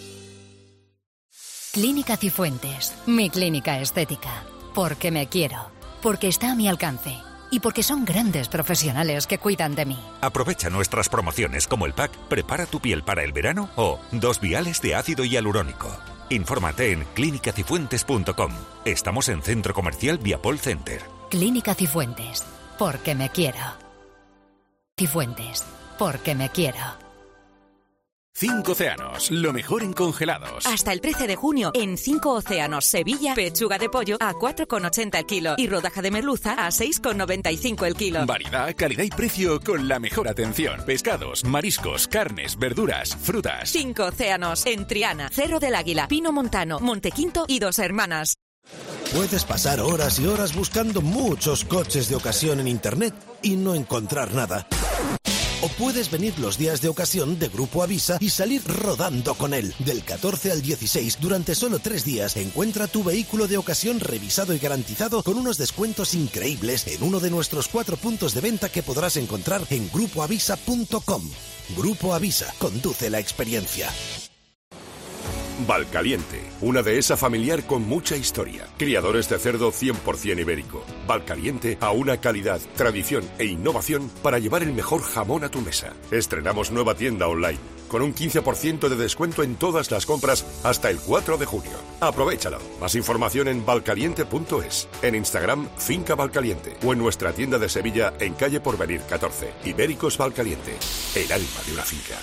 Clínica Cifuentes, mi clínica estética. Porque me quiero, porque está a mi alcance y porque son grandes profesionales que cuidan de mí. Aprovecha nuestras promociones como el pack Prepara tu piel para el verano o dos viales de ácido hialurónico. Infórmate en clínica cifuentes punto com. Estamos en Centro Comercial Viapol Center. Clínica Cifuentes, porque me quiero. Cifuentes, porque me quiero. Cinco Océanos, lo mejor en congelados. Hasta el trece de junio, en Cinco Océanos Sevilla, pechuga de pollo a cuatro con ochenta el kilo y rodaja de merluza a seis con noventa y cinco el kilo. Variedad, calidad y precio con la mejor atención. Pescados, mariscos, carnes, verduras, frutas. Cinco Océanos, en Triana, Cerro del Águila, Pino Montano, Montequinto y Dos Hermanas. Puedes pasar horas y horas buscando muchos coches de ocasión en Internet y no encontrar nada. O puedes venir los días de ocasión de Grupo Avisa y salir rodando con él. Del catorce al dieciséis, durante solo tres días, encuentra tu vehículo de ocasión revisado y garantizado con unos descuentos increíbles en uno de nuestros cuatro puntos de venta que podrás encontrar en grupo avisa punto com. Grupo Avisa, conduce la experiencia. Valcaliente, una dehesa familiar con mucha historia. Criadores de cerdo cien por ciento ibérico. Valcaliente a una calidad, tradición e innovación para llevar el mejor jamón a tu mesa. Estrenamos nueva tienda online con un quince por ciento de descuento en todas las compras hasta el cuatro de junio. Aprovéchalo. Más información en valcaliente punto es, en Instagram Finca Valcaliente o en nuestra tienda de Sevilla en calle Porvenir catorce. Ibéricos Valcaliente, el alma de una finca.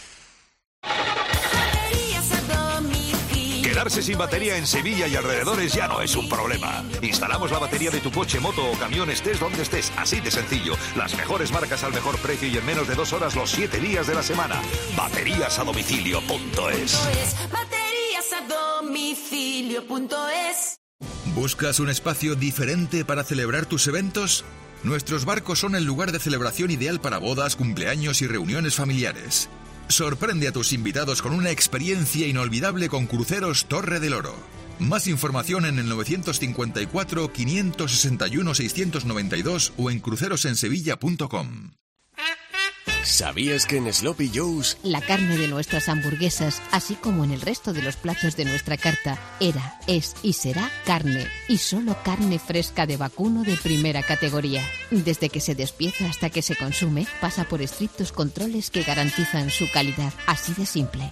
Quedarse sin batería en Sevilla y alrededores ya no es un problema. Instalamos la batería de tu coche, moto o camión, estés donde estés, así de sencillo. Las mejores marcas al mejor precio y en menos de dos horas los siete días de la semana. Baterías a domicilio punto es. Baterías a domicilio punto es. ¿Buscas un espacio diferente para celebrar tus eventos? Nuestros barcos son el lugar de celebración ideal para bodas, cumpleaños y reuniones familiares. Sorprende a tus invitados con una experiencia inolvidable con Cruceros Torre del Oro. Más información en el nueve cinco cuatro, cinco seis uno, seis nueve dos o en crucerosensevilla punto com. ¿Sabías que en Sloppy Joe's la carne de nuestras hamburguesas, así como en el resto de los platos de nuestra carta, era, es y será carne, y solo carne fresca de vacuno de primera categoría? Desde que se despieza hasta que se consume, pasa por estrictos controles que garantizan su calidad, así de simple.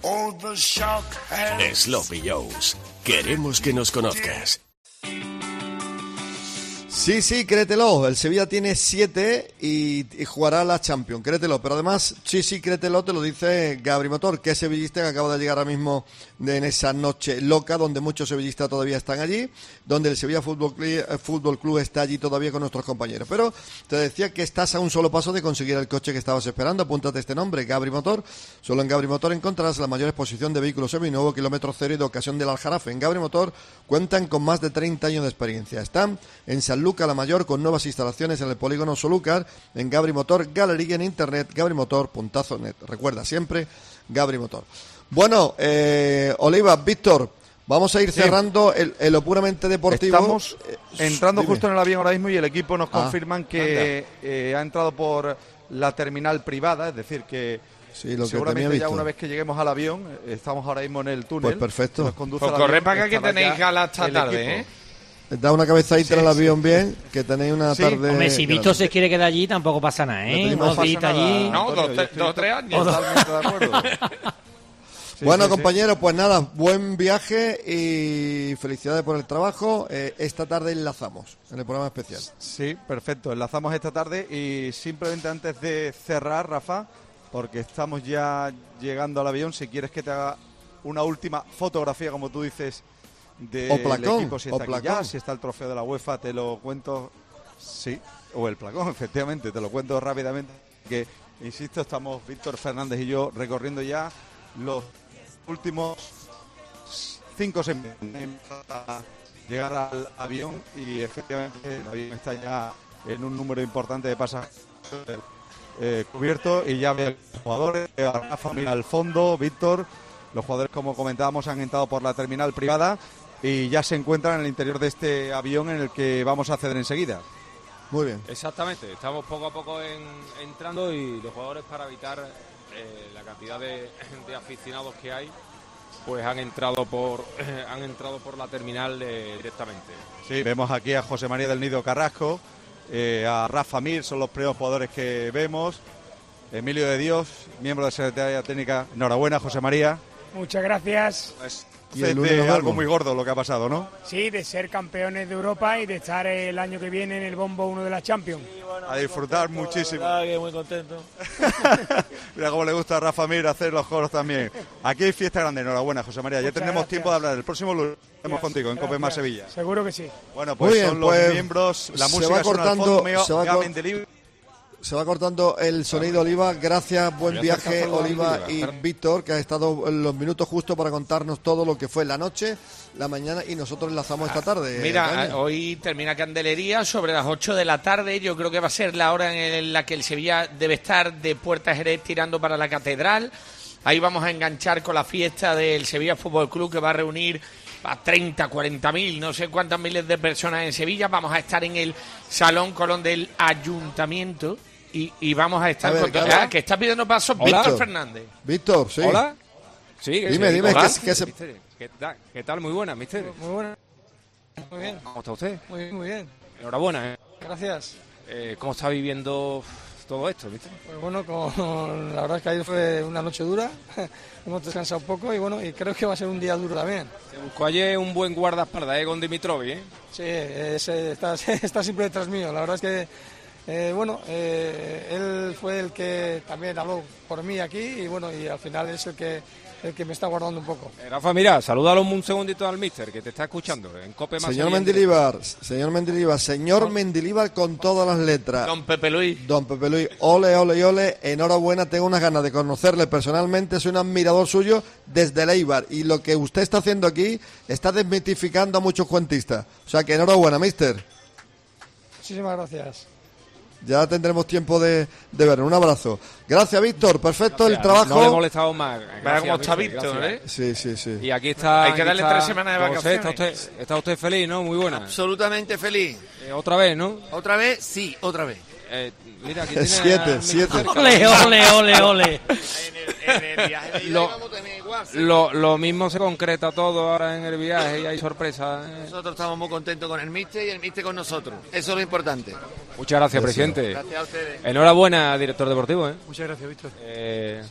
Sloppy Joe's? Queremos que nos conozcas. Sí, sí, créetelo. El Sevilla tiene siete y, y jugará la Champions. Créetelo. Pero además, sí, sí, créetelo, te lo dice Gabri Motor, que es sevillista, que acaba de llegar ahora mismo de, en esa noche loca, donde muchos sevillistas todavía están allí, donde el Sevilla Fútbol Club, Fútbol Club está allí todavía con nuestros compañeros. Pero te decía que estás a un solo paso de conseguir el coche que estabas esperando. Apúntate este nombre, Gabri Motor. Solo en Gabri Motor encontrarás la mayor exposición de vehículos seminuevos, kilómetro cero y de ocasión del Aljarafe. En Gabri Motor cuentan con más de treinta años de experiencia. Están en San Luca la Mayor con nuevas instalaciones en el polígono Solúcar, en Gabri Motor Galería, en internet gabrimotor punto net. Recuerda siempre Gabri Motor. Bueno, eh, Oliva, Víctor, vamos a ir cerrando sí. el, el lo puramente deportivo. Estamos eh, entrando dime. justo en el avión ahora mismo y el equipo nos ah, confirman que eh, ha entrado por la terminal privada, es decir que Sí, lo seguramente que ya una vez que lleguemos al avión, estamos ahora mismo en el túnel. Pues perfecto. Nos conduce pues corre para acá que tenéis gala esta tarde, ¿eh? Da una cabezadita sí, en el avión sí. bien, que tenéis una sí. tarde... Hombre, si Víctor se quiere quedar allí, tampoco pasa nada, ¿eh? No, no pasa nada. allí. No, dos, dos, dos tres años. Totalmente de acuerdo. Sí, bueno, sí, compañeros, sí. pues nada, buen viaje y felicidades por el trabajo. Eh, esta tarde enlazamos en el programa especial. Sí, perfecto, enlazamos esta tarde y simplemente antes de cerrar, Rafa, porque estamos ya llegando al avión, si quieres que te haga una última fotografía, como tú dices, del equipo, si está aquí ya, si está el trofeo de la UEFA, te lo cuento, sí, o el placón, efectivamente, te lo cuento rápidamente, que, insisto, estamos Víctor Fernández y yo recorriendo ya los últimos cinco o seis minutos para llegar al avión y efectivamente el avión está ya en un número importante de pasajeros eh, cubierto y ya ve los jugadores, a Rafa mira al fondo, Víctor, los jugadores como comentábamos han entrado por la terminal privada y ya se encuentran en el interior de este avión en el que vamos a acceder enseguida. Muy bien. Exactamente, estamos poco a poco en, entrando y los jugadores, para evitar eh, la cantidad de, de aficionados que hay, pues han entrado por eh, han entrado por la terminal eh, directamente. Sí, vemos aquí a José María del Nido Carrasco, eh, a Rafa Mir, son los primeros jugadores que vemos. Emilio de Dios, miembro de la Secretaría Técnica. Enhorabuena, José María. Muchas gracias. Es Y el lunes nos algo vemos. muy gordo lo que ha pasado, ¿no? Sí, de ser campeones de Europa y de estar el año que viene en el bombo uno de la Champions. A disfrutar muchísimo. verdad que muy contento. Mira cómo le gusta a Rafa Mir hacer los coros también. Aquí hay fiesta grande, enhorabuena, José María. Ya Muchas tendremos gracias. tiempo de hablar. El próximo lunes estaremos contigo en Cope Más Sevilla. Seguro que sí. Bueno, pues Muy bien, son los pues, miembros, la se música va suena al cortando, fondo, mío, se va Gamen cor- Delivery. Se va cortando el sonido, Oliva. Gracias, buen Voy a viaje, acercar todo Oliva el y vídeo, Víctor, que ha estado en los minutos justos para contarnos todo lo que fue la noche, la mañana, y nosotros enlazamos esta tarde. Mira, Caña. hoy termina Candelería sobre las ocho de la tarde. Yo creo que va a ser la hora en la que el Sevilla debe estar de Puerta Jerez tirando para la Catedral. Ahí vamos a enganchar con la fiesta del Sevilla Fútbol Club, que va a reunir a treinta, cuarenta mil, no sé cuántas miles de personas en Sevilla. Vamos a estar en el Salón Colón del Ayuntamiento y, y vamos a estar A ver, con todo- Carlos. Ah, que está pidiendo paso Hola. Víctor Víctor. Fernández. Víctor, sí. Hola. Sí, que Dime, sí. dime, Hola. que- que se- Mister, ¿Qué tal? ¿Qué tal? Muy buena, mister. Muy buena. Muy bien. ¿Cómo está usted? Muy bien, muy bien. Enhorabuena. ¿eh? Gracias. Eh, ¿Cómo está viviendo todo esto, mister? Pues bueno, con, la verdad es que ayer fue una noche dura. Hemos descansado un poco y bueno, y creo que va a ser un día duro también. Se buscó ayer un buen guardaespaldas, ¿eh? Con Dimitrovic, ¿eh? Sí, es, eh, está, está siempre detrás mío. La verdad es que, eh, bueno, eh, él fue el que también habló por mí aquí y bueno, y al final es el que el que me está guardando un poco. Eh, Rafa, mira, salúdalo un segundito al mister, que te está escuchando en Cope Más Señor Sevilla. Mendilibar, señor Mendilibar, señor Mendilibar con todas las letras. Don Pepe Luis. Don Pepe Luis, ole, ole y ole, enhorabuena, tengo unas ganas de conocerle personalmente, soy un admirador suyo desde el Eibar y lo que usted está haciendo aquí está desmitificando a muchos cuentistas. O sea que enhorabuena, mister. Muchísimas gracias. Ya tendremos tiempo de, de verlo. Un abrazo. Gracias, Víctor. Perfecto el trabajo. No le he molestado más. Vaya cómo está Víctor, gracias. ¿eh? Sí, sí, sí. Y aquí está. Hay que aquí darle está tres semanas de José, vacaciones. Está usted, está usted feliz, ¿no? Muy buena. Absolutamente feliz. Eh, otra vez, ¿no? ¿Otra vez? Sí, otra vez. Eh, mira, aquí tiene Siete, al siete. mister. Ole, ole, ole, ole. En el viaje de ida Lo- íbamos también igual. sí. Lo, lo mismo se concreta todo ahora en el viaje y hay sorpresas. ¿eh? Nosotros estamos muy contentos con el míster y el míster con nosotros. Eso es lo importante. Muchas gracias, presidente. Gracias a ustedes. Enhorabuena, director deportivo. ¿eh? Muchas gracias, Víctor. Eh,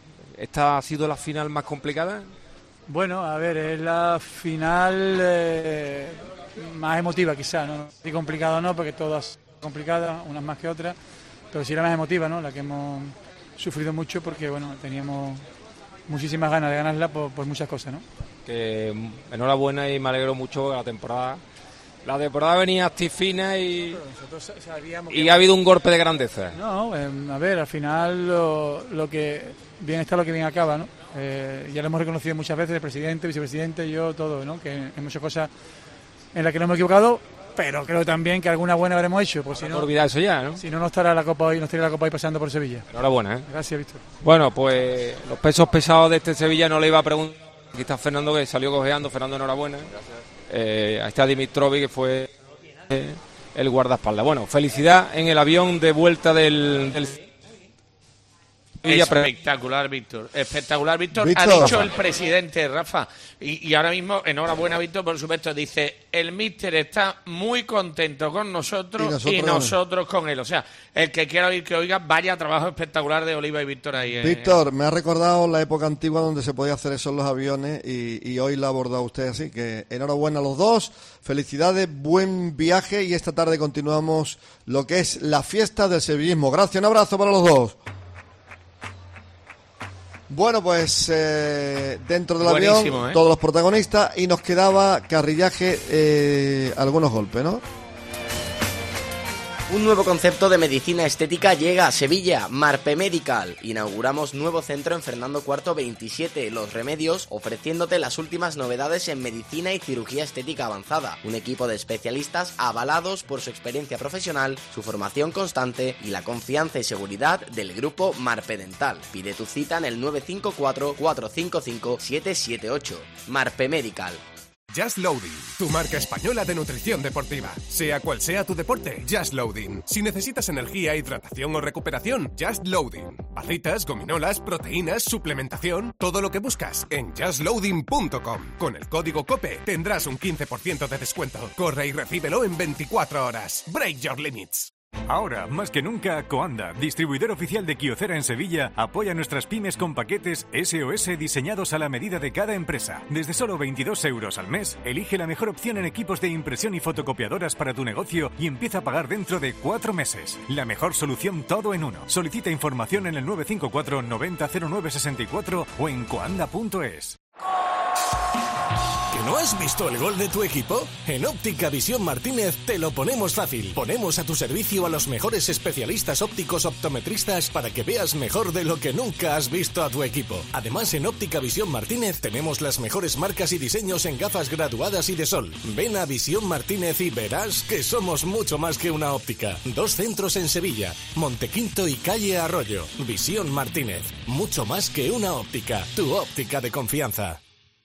¿Esta ha sido la final más complicada? Bueno, a ver, es la final eh, más emotiva quizá, ¿no? Y complicada no, porque todas complicadas, unas más que otras, pero sí la más emotiva, ¿no? La que hemos sufrido mucho porque, bueno, teníamos muchísimas ganas de ganarla por, por muchas cosas, ¿no? Que mm, enhorabuena y me alegro mucho de la temporada. La temporada venía actifina y, Nosotros sabíamos y que- ha habido un golpe de grandeza. No, eh, a ver, al final lo, lo que bien está lo que bien acaba, ¿no? Eh, ya lo hemos reconocido muchas veces, el presidente, vicepresidente, yo, todo, ¿no? Que hay muchas cosas en las que no hemos equivocado, pero creo también que alguna buena habremos hecho, pues si No no, olvidar eso ya, ¿no? si no, no estará la Copa hoy, no estaría la Copa hoy pasando por Sevilla. Enhorabuena, ¿eh? Gracias, Víctor. Bueno, pues los pesos pesados de este Sevilla no le iba a preguntar. Aquí está Fernando, que salió cojeando. Fernando, enhorabuena. Eh, ahí está Dimitrovic, que fue eh, el guardaespaldas. Bueno, felicidad en el avión de vuelta del... del... Sevilla, pre- Espectacular, Víctor. Espectacular, Víctor. Víctor. Ha dicho el presidente, Rafa. Y, y ahora mismo, enhorabuena, Víctor, por supuesto. Dice, el míster está muy contento con nosotros Y nosotros y con nosotros con él. O sea, el que quiera oír que oiga, vaya trabajo espectacular de Oliva y Víctor ahí. eh. Víctor, me ha recordado la época antigua donde se podía hacer eso en los aviones y, y hoy la ha abordado usted, así que enhorabuena a los dos, felicidades, buen viaje y esta tarde continuamos lo que es la fiesta del sevillismo. Gracias, un abrazo para los dos. Bueno, pues eh, dentro del Buenísimo, avión ¿eh? todos los protagonistas y nos quedaba carrillaje, eh, algunos golpes, ¿no? Un nuevo concepto de medicina estética llega a Sevilla, Marpe Medical. Inauguramos nuevo centro en Fernando cuarto veintisiete, Los Remedios, ofreciéndote las últimas novedades en medicina y cirugía estética avanzada. Un equipo de especialistas avalados por su experiencia profesional, su formación constante y la confianza y seguridad del grupo Marpe Dental. Pide tu cita en el nueve cinco cuatro, cuatro cinco cinco, siete siete ocho. Marpe Medical. Just Loading, tu marca española de nutrición deportiva. Sea cual sea tu deporte, Just Loading. Si necesitas energía, hidratación o recuperación, Just Loading. Barritas, gominolas, proteínas, suplementación, todo lo que buscas en just loading punto com. Con el código COPE tendrás un quince por ciento de descuento. Corre y recíbelo en veinticuatro horas. Break your limits. Ahora, más que nunca, Coanda, distribuidor oficial de Kyocera en Sevilla, apoya a nuestras pymes con paquetes S O S diseñados a la medida de cada empresa. Desde solo veintidós euros al mes, elige la mejor opción en equipos de impresión y fotocopiadoras para tu negocio y empieza a pagar dentro de cuatro meses. La mejor solución todo en uno. Solicita información en el nueve cinco cuatro noventa cero nueve sesenta y cuatro o en coanda punto es. ¿Que no has visto el gol de tu equipo? En Óptica Visión Martínez te lo ponemos fácil. Ponemos a tu servicio a los mejores especialistas ópticos optometristas para que veas mejor de lo que nunca has visto a tu equipo. Además, en Óptica Visión Martínez tenemos las mejores marcas y diseños en gafas graduadas y de sol. Ven a Visión Martínez y verás que somos mucho más que una óptica. Dos centros en Sevilla, Montequinto y Calle Arroyo. Visión Martínez, mucho más que una óptica. Tu óptica de confianza.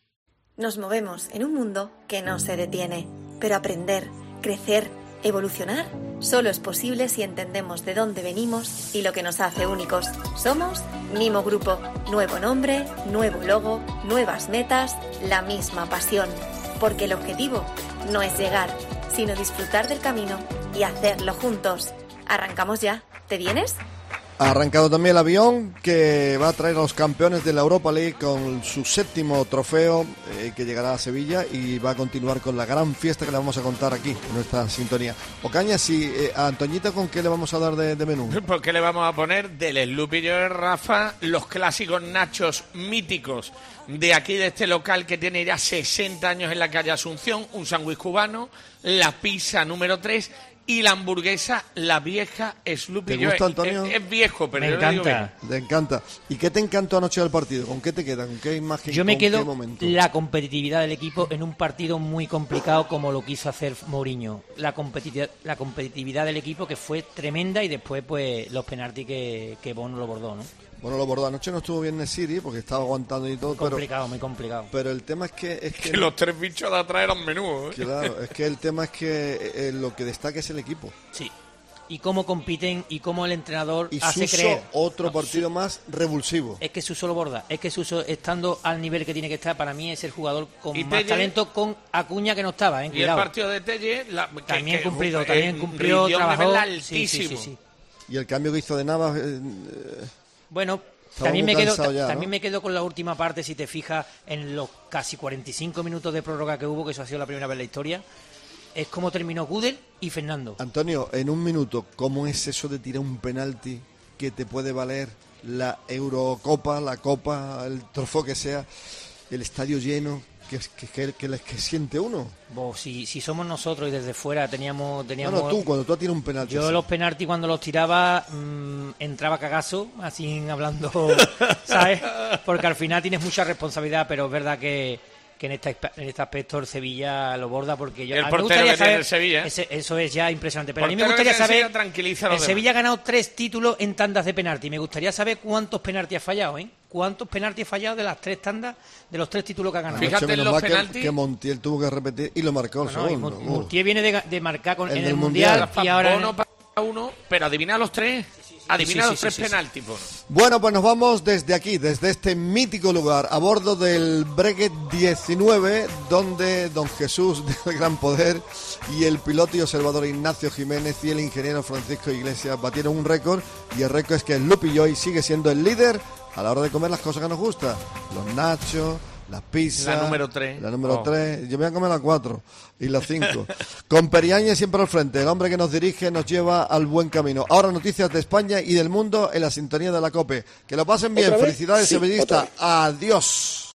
Nos movemos en un mundo que no se detiene, pero aprender, crecer, evolucionar, solo es posible si entendemos de dónde venimos y lo que nos hace únicos. Somos Mimo Grupo, nuevo nombre, nuevo logo, nuevas metas, la misma pasión, porque el objetivo no es llegar, sino disfrutar del camino y hacerlo juntos. Arrancamos ya, ¿te vienes? Ha arrancado también el avión que va a traer a los campeones de la Europa League con su séptimo trofeo eh, que llegará a Sevilla y va a continuar con la gran fiesta que le vamos a contar aquí en nuestra sintonía. Ocaña, si eh, a Antoñita, ¿con qué le vamos a dar de, de menú? ¿Por qué le vamos a poner del Lupillo de Rafa los clásicos nachos míticos de aquí, de este local que tiene ya sesenta años en la calle Asunción, un sándwich cubano, la pizza número tres y la hamburguesa, la vieja Sloopy. ¿Te gusta, Antonio? Es, es viejo, pero me yo encanta. le digo bien. Te encanta. ¿Y qué te encantó anoche del partido? ¿Con qué te queda? ¿Con qué imagen? Yo me ¿Con qué quedo momento? la competitividad del equipo en un partido muy complicado como lo quiso hacer Mourinho. La competitividad, la competitividad del equipo que fue tremenda y después pues los penaltis que, que Bono lo bordó, ¿no? Bueno, lo bordó. Anoche no estuvo bien Nesiri porque estaba aguantando y todo. Muy complicado, pero, muy complicado. Pero el tema es que... Es que, que los tres bichos de atrás eran menudos, ¿eh? Claro, es que el tema es que eh, lo que destaca es el equipo. Sí. Y cómo compiten y cómo el entrenador y hace Suso, creer. otro No, partido Su- más revulsivo. Es que Suso lo borda. Es que Suso, estando al nivel que tiene que estar, para mí es el jugador con Y más Telle- talento, con Acuña que no estaba, ¿eh? Y el Cuidado. partido de Telle... La, que- También que- cumplido, eh, también cumplió, rindió a un trabajó. nivel Sí, sí, altísimo. sí, sí. Y el cambio que hizo de Navas... Eh, eh, Bueno, estaba también muy me, quedo, cansado ya, también ¿no? me quedo con la última parte, si te fijas, en los casi cuarenta y cinco minutos de prórroga que hubo, que eso ha sido la primera vez en la historia. Es como terminó Gudel y Fernando. Antonio, en un minuto, ¿cómo es eso de tirar un penalti que te puede valer la Eurocopa, la Copa, el trofeo que sea, el estadio lleno, que, que, que, que, que siente uno? Bo, si, si somos nosotros y desde fuera teníamos... teníamos Bueno, tú, cuando tú tiras un penalti. Yo así. los penaltis cuando los tiraba mmm, entraba cagazo, así hablando, ¿sabes? Porque al final tienes mucha responsabilidad, pero es verdad que, que en, este, en este aspecto el Sevilla lo borda porque yo... El a mí me portero gustaría que tiene saber, el Sevilla, ¿eh? ese- eso es ya impresionante, pero a mí me Portero que gustaría tiene el saber... Sevilla tranquiliza a los el demás. Sevilla ha ganado tres títulos en tandas de penalti. Me gustaría saber cuántos penaltis ha fallado, ¿eh? ¿Cuántos penaltis ha fallado de las tres tandas, de los tres títulos que ha ganado? Anoche, menos mal que, que Montiel tuvo que repetir y lo marcó el Bueno, y segundo. Mon- Montiel viene de, de marcar con, El en del el Mundial, Mundial. y ahora... en Bono el- para uno, pero adivina los tres. Adivina sí, los sí, tres sí, sí, penaltis, Bono. Bueno, pues nos vamos desde aquí, desde este mítico lugar, a bordo del Breguet diecinueve, donde don Jesús del Gran Poder y el piloto y observador Ignacio Jiménez y el ingeniero Francisco Iglesias batieron un récord, y el récord es que el Lupi Joy sigue siendo el líder a la hora de comer las cosas que nos gustan, los nachos, las pizzas, La número tres. la número Oh. tres, yo voy a comer la cuatro y la cinco. Con Periáñez siempre al frente, el hombre que nos dirige nos lleva al buen camino. Ahora noticias de España y del mundo en la sintonía de la COPE. Que lo pasen bien, ¿Otra vez? felicidades Sí, sevillista, otra vez. adiós.